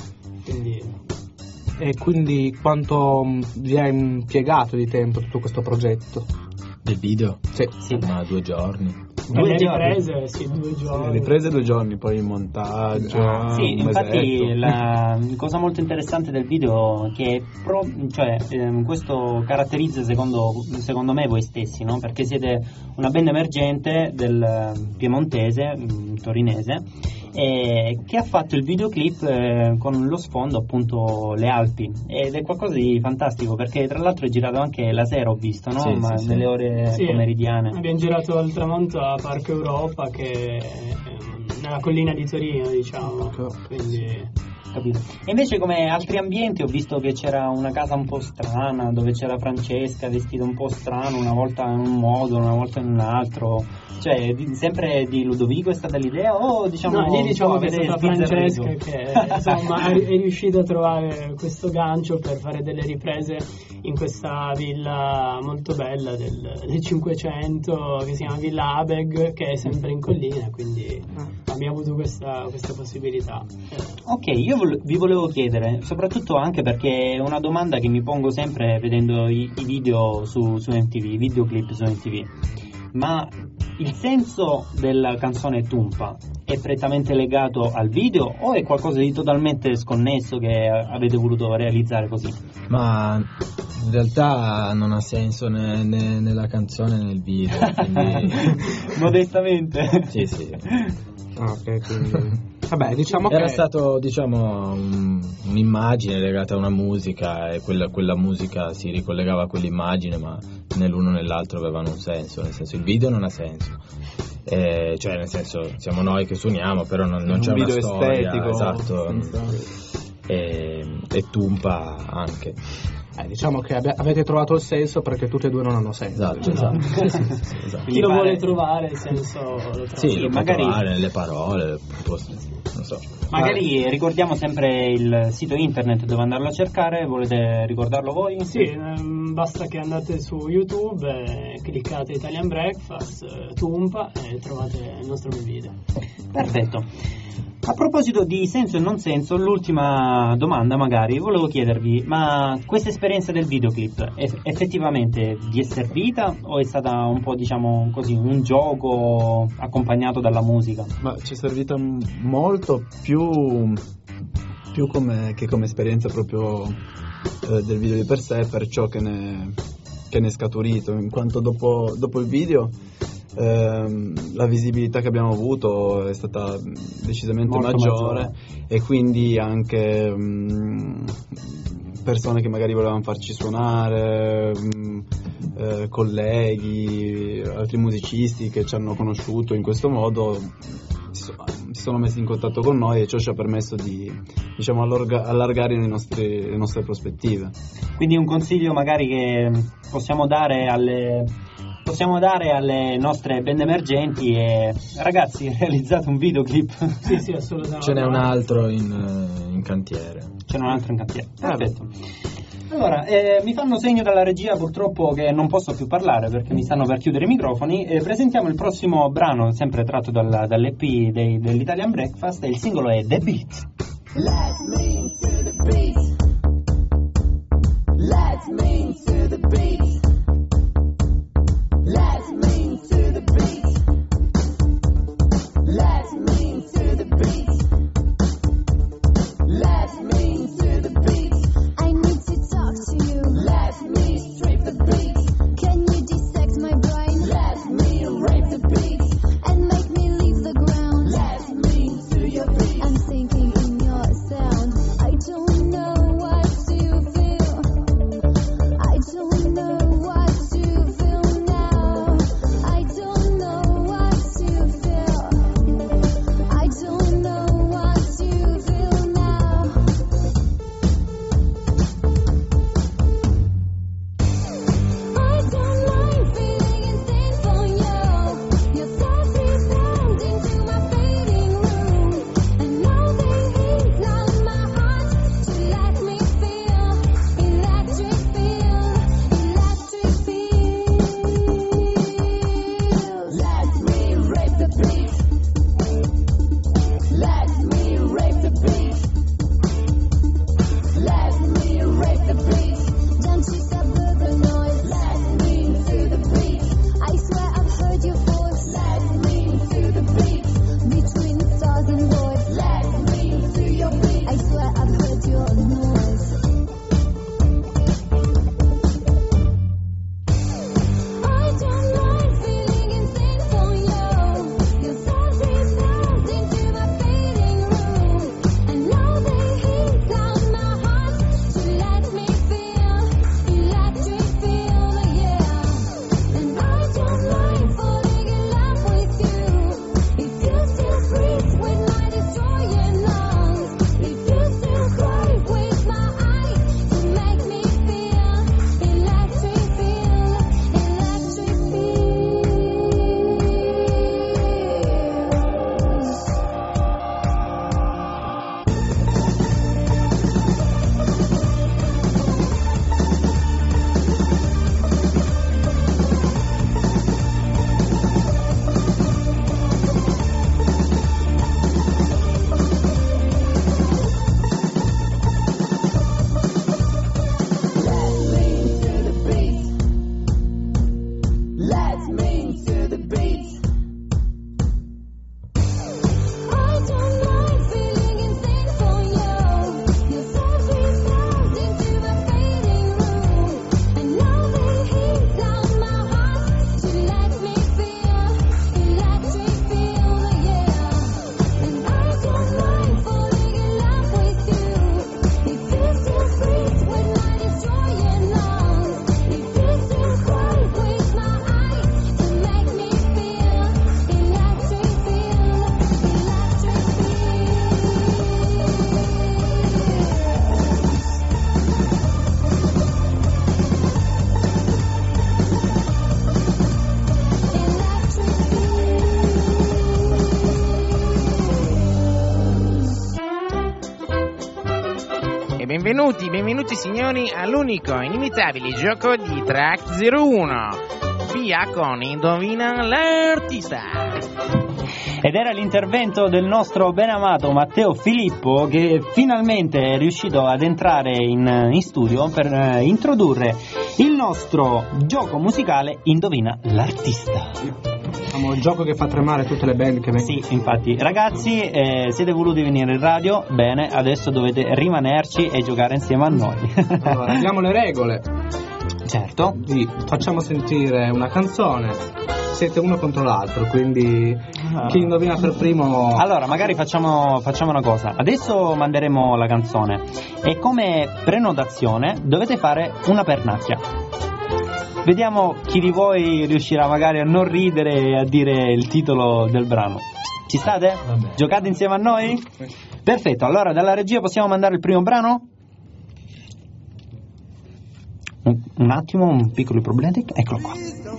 [SPEAKER 2] E quindi quanto vi ha impiegato di tempo tutto questo progetto?
[SPEAKER 5] Del video?
[SPEAKER 2] Sì.
[SPEAKER 5] Ma 2 giorni.
[SPEAKER 6] Le riprese, 2 giorni.
[SPEAKER 7] Le riprese 2 giorni, poi il montaggio.
[SPEAKER 1] Sì, infatti la cosa molto interessante del video è che questo caratterizza secondo me voi stessi, no? Perché siete una band emergente del piemontese, torinese, che ha fatto il videoclip con lo sfondo appunto le Alpi, ed è qualcosa di fantastico perché tra l'altro è girato anche la sera, ho visto, no?
[SPEAKER 5] Sì.
[SPEAKER 1] Nelle ore pomeridiane.
[SPEAKER 6] Abbiamo girato al tramonto a Parco Europa, che è nella collina di Torino, diciamo. Quindi
[SPEAKER 1] capito. E invece come altri ambienti ho visto che c'era una casa un po' strana dove c'era Francesca vestita un po' strano, una volta in un modo, una volta in un altro. Cioè, sempre di Ludovico è stata l'idea o diciamo...
[SPEAKER 6] No, lì diciamo che è stata Francesca che insomma è riuscita a trovare questo gancio per fare delle riprese in questa villa molto bella del 500 che si chiama Villa Abeg, che è sempre in collina, quindi abbiamo avuto questa possibilità.
[SPEAKER 1] Ok, io vi volevo chiedere, soprattutto anche perché è una domanda che mi pongo sempre vedendo i video su MTV, i videoclip su MTV, ma il senso della canzone Tumpa è prettamente legato al video o è qualcosa di totalmente sconnesso che avete voluto realizzare così?
[SPEAKER 5] Ma in realtà non ha senso né nella canzone né nel video, quindi...
[SPEAKER 1] Modestamente.
[SPEAKER 5] Sì.
[SPEAKER 2] Ok, quindi... Vabbè, diciamo
[SPEAKER 5] era
[SPEAKER 2] che...
[SPEAKER 5] stato un'immagine legata a una musica e quella musica si ricollegava a quell'immagine, ma né l'uno né l'altro avevano un senso, nel senso il video non ha senso. Cioè nel senso siamo noi che suoniamo, però non c'è una storia
[SPEAKER 7] estetico,
[SPEAKER 5] esatto, e Tumpa anche.
[SPEAKER 2] Diciamo che avete trovato il senso perché tutte e due non hanno senso.
[SPEAKER 5] Esatto.
[SPEAKER 6] Esatto. Chi lo vuole trovare il senso lo trova.
[SPEAKER 5] Sì, lo
[SPEAKER 1] magari...
[SPEAKER 5] può trovare nelle parole, non so.
[SPEAKER 1] Magari ricordiamo sempre il sito internet dove andarlo a cercare, volete ricordarlo voi?
[SPEAKER 6] Sì, basta che andate su YouTube e cliccate Italian Breakfast, Tumpa e trovate il nostro bel video.
[SPEAKER 1] Perfetto. A proposito di senso e non senso, l'ultima domanda magari, volevo chiedervi, ma questa esperienza del videoclip effettivamente vi è servita o è stata un po' diciamo così un gioco accompagnato dalla musica?
[SPEAKER 7] Ma ci è servita molto più come esperienza proprio del video di per sé, per ciò che ne è scaturito, in quanto dopo il video la visibilità che abbiamo avuto è stata decisamente maggiore e quindi anche persone che magari volevano farci suonare, colleghi, altri musicisti che ci hanno conosciuto in questo modo si sono messi in contatto con noi, e ciò ci ha permesso di, diciamo, allargare le nostre prospettive.
[SPEAKER 1] Quindi un consiglio magari che possiamo dare alle nostre band emergenti è: ragazzi, realizzate un videoclip.
[SPEAKER 6] Sì, assolutamente.
[SPEAKER 5] Ce n'è un altro in cantiere.
[SPEAKER 1] Perfetto. Allora, mi fanno segno dalla regia purtroppo che non posso più parlare perché mi stanno per chiudere i microfoni. Presentiamo il prossimo brano, sempre tratto dall'EP dell'Italian Breakfast, e il singolo è The Beat.
[SPEAKER 4] Let's mean to the beat. Let's mean to the beat. Let's mean to the beat. Let's mean to the beat. Let's mean to the beat.
[SPEAKER 8] I need to talk to you.
[SPEAKER 4] Let me strip the beat.
[SPEAKER 8] Can you dissect my brain
[SPEAKER 4] Let me rape the beat.
[SPEAKER 8] and make me leave the ground?
[SPEAKER 4] Let me to your beat.
[SPEAKER 8] I'm thinking in your sound. I don't know what to feel. I don't know what to feel now. I don't know what to feel. I don't know what to feel now. I don't mind feeling insane for you. Your thoughts resound into my fading room, and now they hit down my heart to let me feel electric feels.
[SPEAKER 4] Let me rape the beat. Let me rape the beat. Let me rape the beat.
[SPEAKER 8] Don't you stop the noise.
[SPEAKER 4] Let me to the beat.
[SPEAKER 8] I swear I've heard your voice
[SPEAKER 4] Let me to the beat.
[SPEAKER 8] between the stars and voids.
[SPEAKER 4] Let me to your beat.
[SPEAKER 8] I swear I've heard your noise. I don't mind feeling insane for you. Your thoughts resound into my fading room, and now they hit down my heart to let me feel electric feel, yeah. And I don't mind falling in love with you. If you still breathe with my destroying lungs, if you still cry with my eyes to make me feel electric feels.
[SPEAKER 4] Let me to the beat.
[SPEAKER 8] I don't mind feeling insane for you. Your thoughts resound into my fading room, and now they hit down my heart to let me feel electric feel, yeah. And I don't mind falling in love with you. If you still breathe with my destroying lungs, if you still cry with my eyes to make me feel electric feel, electric
[SPEAKER 9] E benvenuti signori all'unico inimitabile gioco di Track 01, via con Indovina l'artista.
[SPEAKER 1] Ed era l'intervento del nostro ben amato Matteo Filippo, che finalmente è riuscito ad entrare in studio per introdurre il nostro gioco musicale Indovina l'artista.
[SPEAKER 2] Diciamo, il gioco che fa tremare tutte le band che vengono.
[SPEAKER 1] Sì, infatti, ragazzi, siete voluti venire in radio? Bene, adesso dovete rimanerci e giocare insieme a noi.
[SPEAKER 2] Allora, abbiamo le regole.
[SPEAKER 1] Certo.
[SPEAKER 2] Facciamo sentire una canzone, siete uno contro l'altro, quindi chi indovina per primo...
[SPEAKER 1] Allora, magari facciamo una cosa. Adesso manderemo la canzone e come prenotazione dovete fare una pernacchia. Vediamo chi di voi riuscirà magari a non ridere e a dire il titolo del brano. Ci state?
[SPEAKER 5] Vabbè.
[SPEAKER 1] Giocate insieme a noi? Perfetto, allora dalla regia possiamo mandare il primo brano? Un attimo, un piccolo problema. Eccolo qua.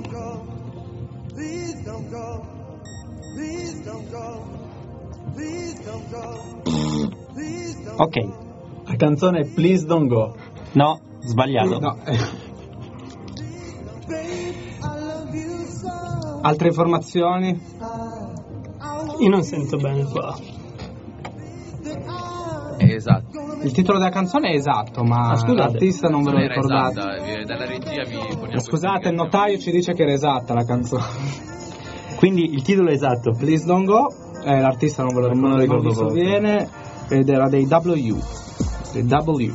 [SPEAKER 1] Ok.
[SPEAKER 5] La canzone è Please Don't Go.
[SPEAKER 1] No, sbagliato.
[SPEAKER 2] No. Altre informazioni?
[SPEAKER 6] Io non sento bene qua.
[SPEAKER 5] Esatto.
[SPEAKER 2] Il titolo della canzone è esatto, ma l'artista non ve lo ricordate.
[SPEAKER 5] Dalla regia vi poniamo.
[SPEAKER 2] Scusate, il notaio ci dice che era esatta la canzone.
[SPEAKER 1] Quindi il titolo è esatto.
[SPEAKER 2] Please Don't Go, l'artista non ve lo ricordo, non vi sovviene, ed era dei W. Dei W.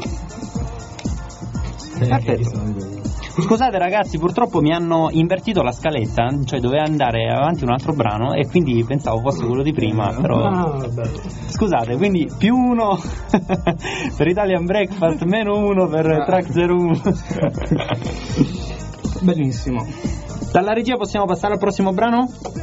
[SPEAKER 1] Perfetto. Scusate ragazzi, purtroppo mi hanno invertito la scaletta, cioè doveva andare avanti un altro brano e quindi pensavo fosse quello di prima, però... Scusate, quindi +1 per Italian Breakfast, -1 per Track 01.
[SPEAKER 2] Benissimo.
[SPEAKER 1] Dalla regia possiamo passare al prossimo brano?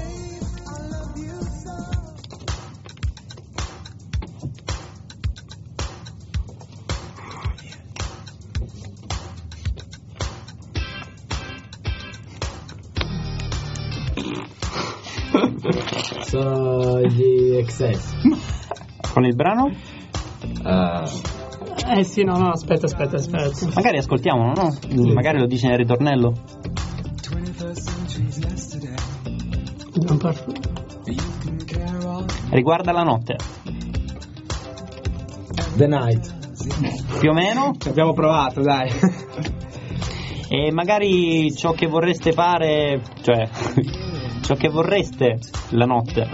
[SPEAKER 5] Sono gli XS.
[SPEAKER 1] Con il brano?
[SPEAKER 6] Sì, no, aspetta.
[SPEAKER 1] Magari ascoltiamolo, no? Magari lo dice nel ritornello. Riguarda la notte.
[SPEAKER 5] The Night.
[SPEAKER 1] Più o meno?
[SPEAKER 2] Ci abbiamo provato, dai.
[SPEAKER 1] E magari ciò che vorreste fare, cioè ciò che vorreste la notte.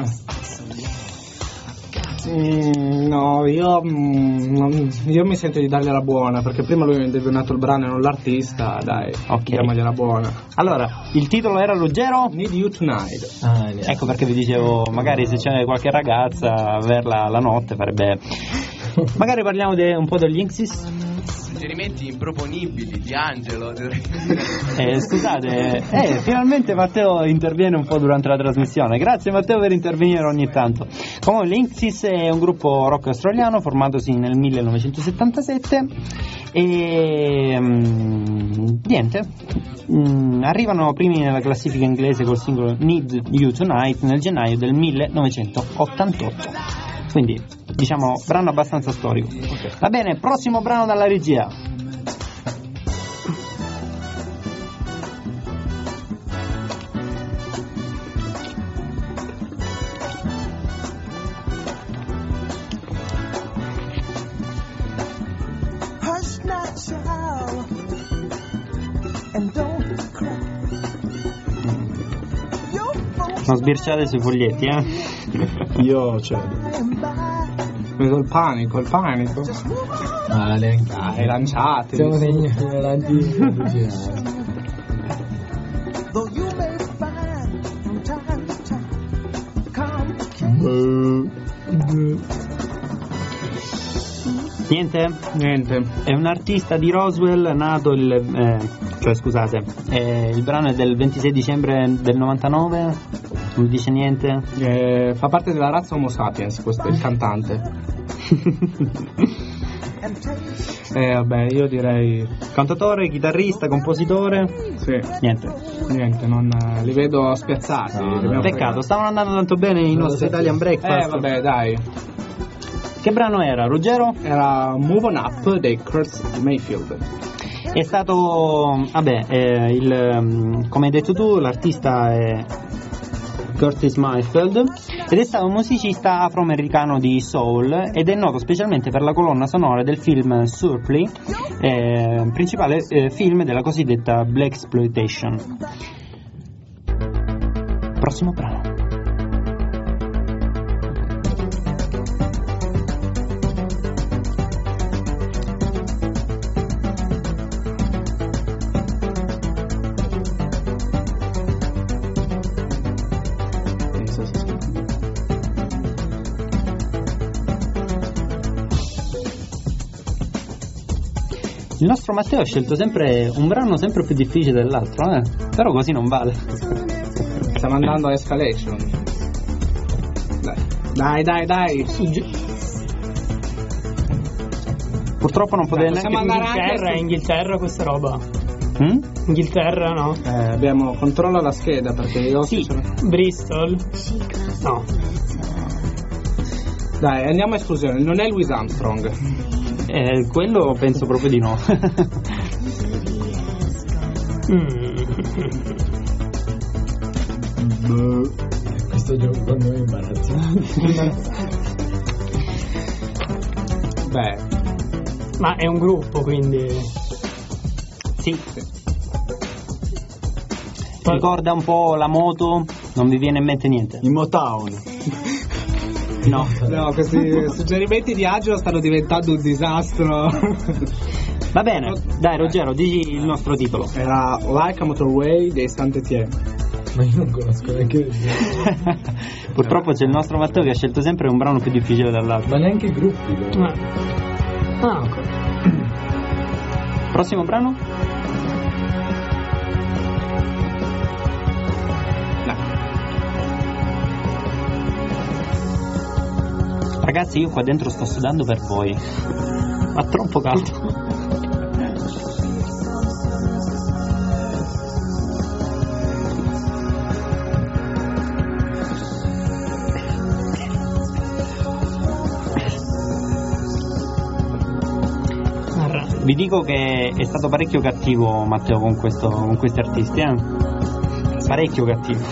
[SPEAKER 2] No, io mi sento di dargliela buona, perché prima lui mi ha indovinato il brano e non l'artista, dai, diamogliela buona.
[SPEAKER 1] Allora, il titolo era Ruggero?
[SPEAKER 2] Need You Tonight.
[SPEAKER 1] Ecco perché vi dicevo, magari se c'è qualche ragazza, averla la notte farebbe... Magari parliamo un po' degli Inxis.
[SPEAKER 5] Suggerimenti improponibili di Angelo.
[SPEAKER 1] Scusate, finalmente Matteo interviene un po' durante la trasmissione. Grazie Matteo per intervenire ogni tanto. Comunque l'Inxis è un gruppo rock australiano formatosi nel 1977 e niente, arrivano primi nella classifica inglese col singolo Need You Tonight nel gennaio del 1988. Quindi, diciamo, brano abbastanza storico. Okay. Va bene, prossimo brano dalla regia. Non sbirciate sui foglietti,
[SPEAKER 2] Io vedo il panico. Dai, lanciate.
[SPEAKER 5] Siamo degli ignoranti.
[SPEAKER 1] Niente. È un artista di Roswell nato il brano è del 26 dicembre del 99. Non dice niente?
[SPEAKER 2] Fa parte della razza Homo sapiens, questo è il cantante. Vabbè, io direi
[SPEAKER 1] cantautore, chitarrista, compositore.
[SPEAKER 2] Sì. Niente, non li vedo spiazzati.
[SPEAKER 1] Peccato, stavano andando tanto bene i nostri Italian Breakfast.
[SPEAKER 2] Vabbè, dai.
[SPEAKER 1] Che brano era, Ruggero?
[SPEAKER 2] Era Move On Up dei Curtis Mayfield.
[SPEAKER 1] È stato, come hai detto tu, l'artista è Curtis Mayfield ed è stato un musicista afroamericano di soul ed è noto specialmente per la colonna sonora del film Surplus, principale film della cosiddetta Blaxploitation. Prossimo brano. Il nostro Matteo ha scelto sempre un brano sempre più difficile dell'altro, però così non vale.
[SPEAKER 2] Stiamo andando a escalation. Dai.
[SPEAKER 1] Purtroppo non potete neanche
[SPEAKER 6] Inghilterra questa roba. Inghilterra no?
[SPEAKER 2] Abbiamo controlla la scheda perché io
[SPEAKER 6] Bristol. No.
[SPEAKER 2] Dai, andiamo a esclusione. Non è Louis Armstrong.
[SPEAKER 1] Quello penso proprio di no.
[SPEAKER 5] Questo gioco con noi è imbarazzante.
[SPEAKER 2] Beh,
[SPEAKER 6] ma è un gruppo, quindi
[SPEAKER 1] sì. Ricorda un po' la moto, non vi viene in mente niente?
[SPEAKER 7] In Motown.
[SPEAKER 1] No,
[SPEAKER 2] questi suggerimenti di Angelo stanno diventando un disastro.
[SPEAKER 1] Va bene, dai Ruggero, dici il nostro titolo.
[SPEAKER 2] Era Like a Motorway dei Saint-Étienne.
[SPEAKER 5] Ma io non conosco neanche il
[SPEAKER 1] Purtroppo c'è il nostro Matteo che ha scelto sempre un brano più difficile dall'altro.
[SPEAKER 5] Ma neanche i gruppi.
[SPEAKER 6] ok.
[SPEAKER 1] Prossimo brano? Ragazzi, io qua dentro sto sudando per voi. Fa troppo caldo. Vi dico che è stato parecchio cattivo Matteo con questi artisti, parecchio cattivo.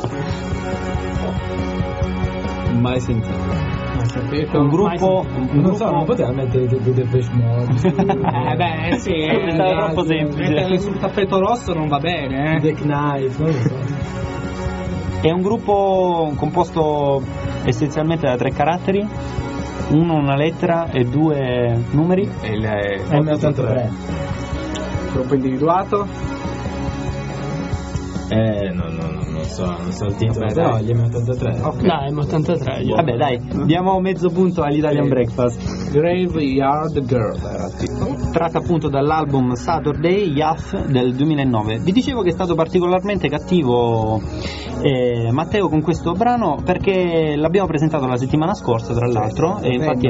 [SPEAKER 7] Mai sentito.
[SPEAKER 1] Un gruppo
[SPEAKER 5] non so, non poteva mettere tipo Depeche Mode.
[SPEAKER 6] Sì,
[SPEAKER 1] è stato troppo semplice.
[SPEAKER 2] Metterle sul tappeto rosso non va bene,
[SPEAKER 5] The Knife, non lo so.
[SPEAKER 1] È un gruppo composto essenzialmente da 3 caratteri, uno una lettera e 2 numeri.
[SPEAKER 5] E il M83.
[SPEAKER 2] Gruppo individuato.
[SPEAKER 5] Non so il titolo,
[SPEAKER 2] Vabbè,
[SPEAKER 5] però
[SPEAKER 2] dai.
[SPEAKER 5] gli M83.
[SPEAKER 2] Okay.
[SPEAKER 6] Dai, M83.
[SPEAKER 1] Vabbè dai, diamo mezzo punto all'Italian Breakfast.
[SPEAKER 2] Graveyard Girl era il titolo.
[SPEAKER 1] Tratta appunto dall'album Saturday Youth del 2009. Vi dicevo che è stato particolarmente cattivo Matteo con questo brano perché l'abbiamo presentato la settimana scorsa tra l'altro e infatti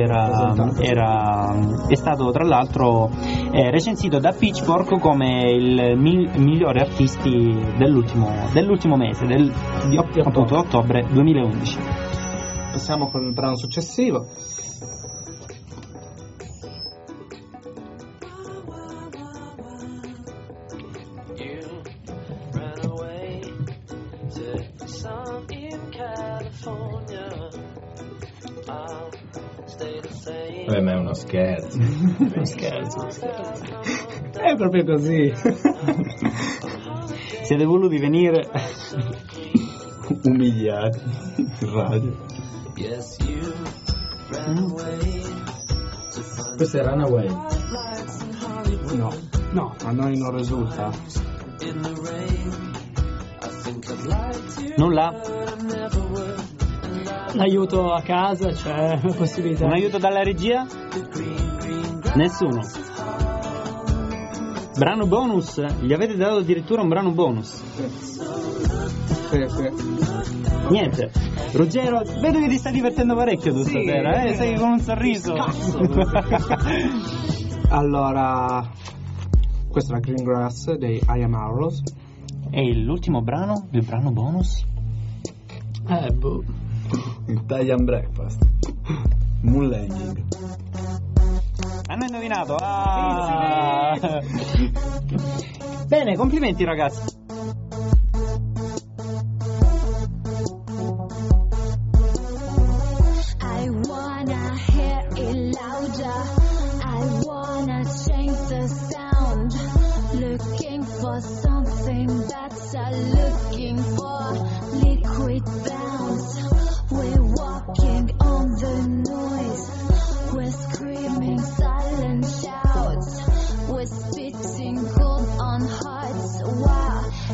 [SPEAKER 1] è stato tra l'altro recensito da Pitchfork come il migliore artisti dell'ultimo mese di appunto ottobre 2011.
[SPEAKER 2] Passiamo con il brano successivo.
[SPEAKER 5] Vabbè, ma è uno scherzo.
[SPEAKER 2] È proprio così.
[SPEAKER 1] Siete voluti venire
[SPEAKER 7] Umiliati in radio.
[SPEAKER 5] Questo è Runaway.
[SPEAKER 2] No, a noi non risulta.
[SPEAKER 1] nulla?
[SPEAKER 6] L'aiuto a casa, c'è la possibilità.
[SPEAKER 1] Un aiuto dalla regia? Nessuno. Brano bonus? Gli avete dato addirittura un brano bonus?
[SPEAKER 2] Sì.
[SPEAKER 1] Niente. Ruggero, vedo che ti stai divertendo parecchio tu stasera, sei con un sorriso.
[SPEAKER 2] Allora, questo è la Green Grass dei I Am Arrows.
[SPEAKER 1] E l'ultimo brano, il brano bonus?
[SPEAKER 7] Italian Breakfast. Moonlighting.
[SPEAKER 1] Hanno indovinato. Bene, complimenti ragazzi.
[SPEAKER 8] I wanna hear it louder. I wanna change the sound. Looking for something better. Looking for liquid bounce. We're walking on the noise. We're screaming silent shouts. We're spitting gold on hearts. Wow.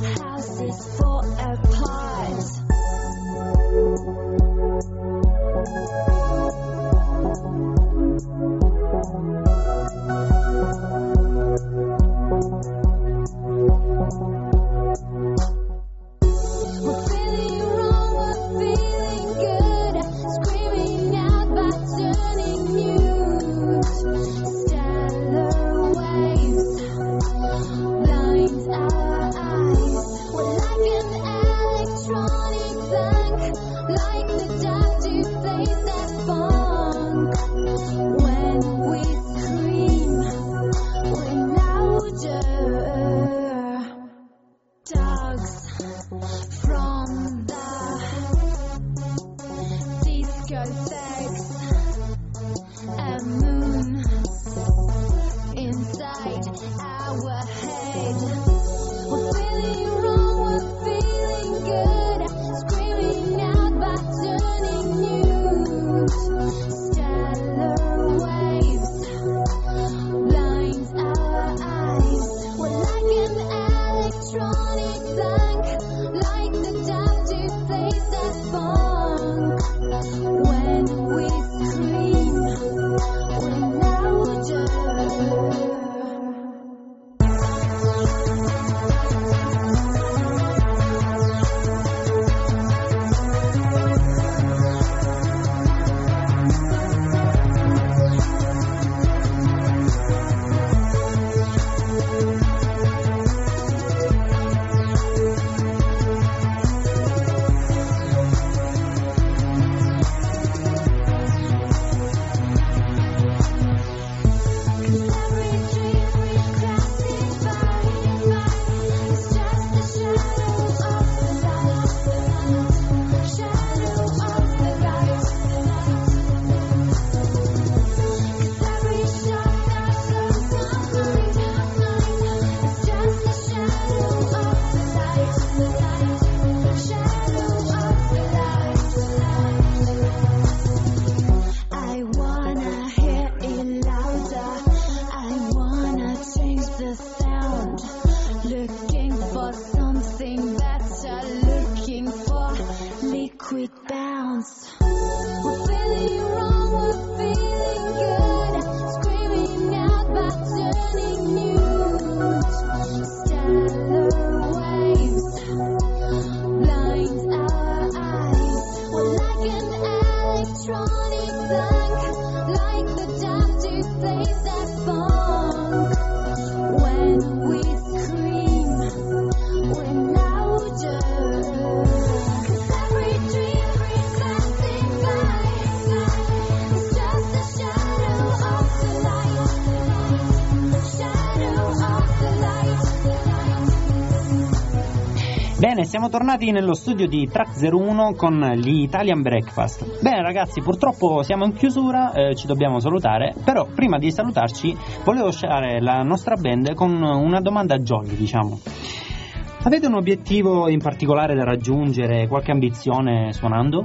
[SPEAKER 1] Bene, siamo tornati nello studio di Track 01 con gli Italian Breakfast. Bene ragazzi, purtroppo siamo in chiusura, ci dobbiamo salutare, però prima di salutarci volevo lasciare la nostra band con una domanda jolly, diciamo. Avete un obiettivo in particolare da raggiungere, qualche ambizione suonando?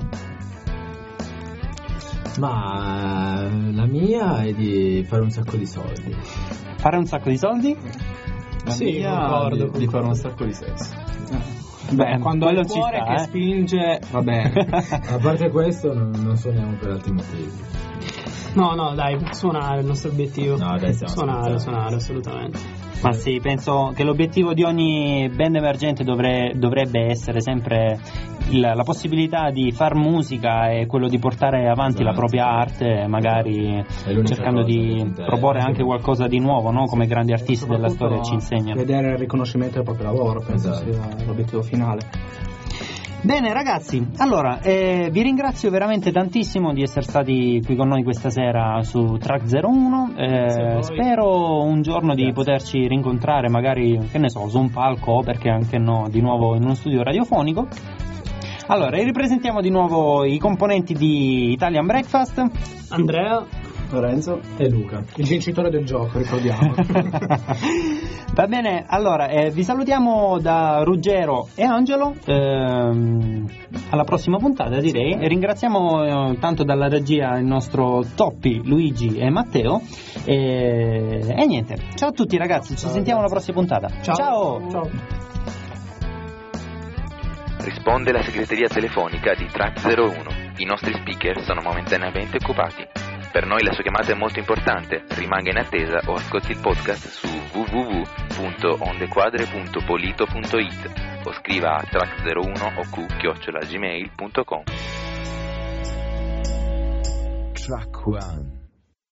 [SPEAKER 5] Ma la mia è di fare un sacco di soldi.
[SPEAKER 1] Fare un sacco di soldi?
[SPEAKER 5] La
[SPEAKER 2] Sì,
[SPEAKER 5] mia
[SPEAKER 2] concordo.
[SPEAKER 5] di fare un sacco di sesso.
[SPEAKER 1] Beh,
[SPEAKER 2] quando è il
[SPEAKER 1] quello ci
[SPEAKER 2] cuore
[SPEAKER 1] sta,
[SPEAKER 2] che spinge, va bene.
[SPEAKER 5] A parte questo non suoniamo per altri motivi.
[SPEAKER 6] No, dai, suonare è il nostro obiettivo.
[SPEAKER 5] No, dai, stiamo scherzando.
[SPEAKER 6] Suonare, assolutamente.
[SPEAKER 1] Ma sì, penso che l'obiettivo di ogni band emergente dovrebbe essere sempre la possibilità di far musica e quello di portare avanti la propria arte, magari cercando di proporre anche qualcosa di nuovo, no? Come grandi artisti della storia ci insegnano.
[SPEAKER 2] Vedere il riconoscimento del proprio lavoro, penso
[SPEAKER 5] Esatto.
[SPEAKER 2] sia l'obiettivo finale.
[SPEAKER 1] Bene ragazzi, allora vi ringrazio veramente tantissimo di essere stati qui con noi questa sera su Track 01. Spero un giorno di poterci rincontrare, magari, che ne so, su un palco o perché anche no, di nuovo in uno studio radiofonico. Allora, ripresentiamo di nuovo i componenti di Italian Breakfast.
[SPEAKER 6] Andrea,
[SPEAKER 7] Lorenzo
[SPEAKER 5] E Luca.
[SPEAKER 2] Il vincitore del gioco, ricordiamo.
[SPEAKER 1] Va bene, allora vi salutiamo da Ruggero e Angelo, alla prossima puntata direi, e ringraziamo tanto dalla regia il nostro Toppi, Luigi e Matteo, e niente, ciao a tutti ragazzi, ci sentiamo alla prossima puntata, ciao.
[SPEAKER 10] Risponde la segreteria telefonica di Track 01. I nostri speaker sono momentaneamente occupati. Per noi la sua chiamata è molto importante. Rimanga in attesa o ascolti il podcast su www.ondequadre.polito.it o scriva a track01oq@gmail.com.
[SPEAKER 5] Track 1.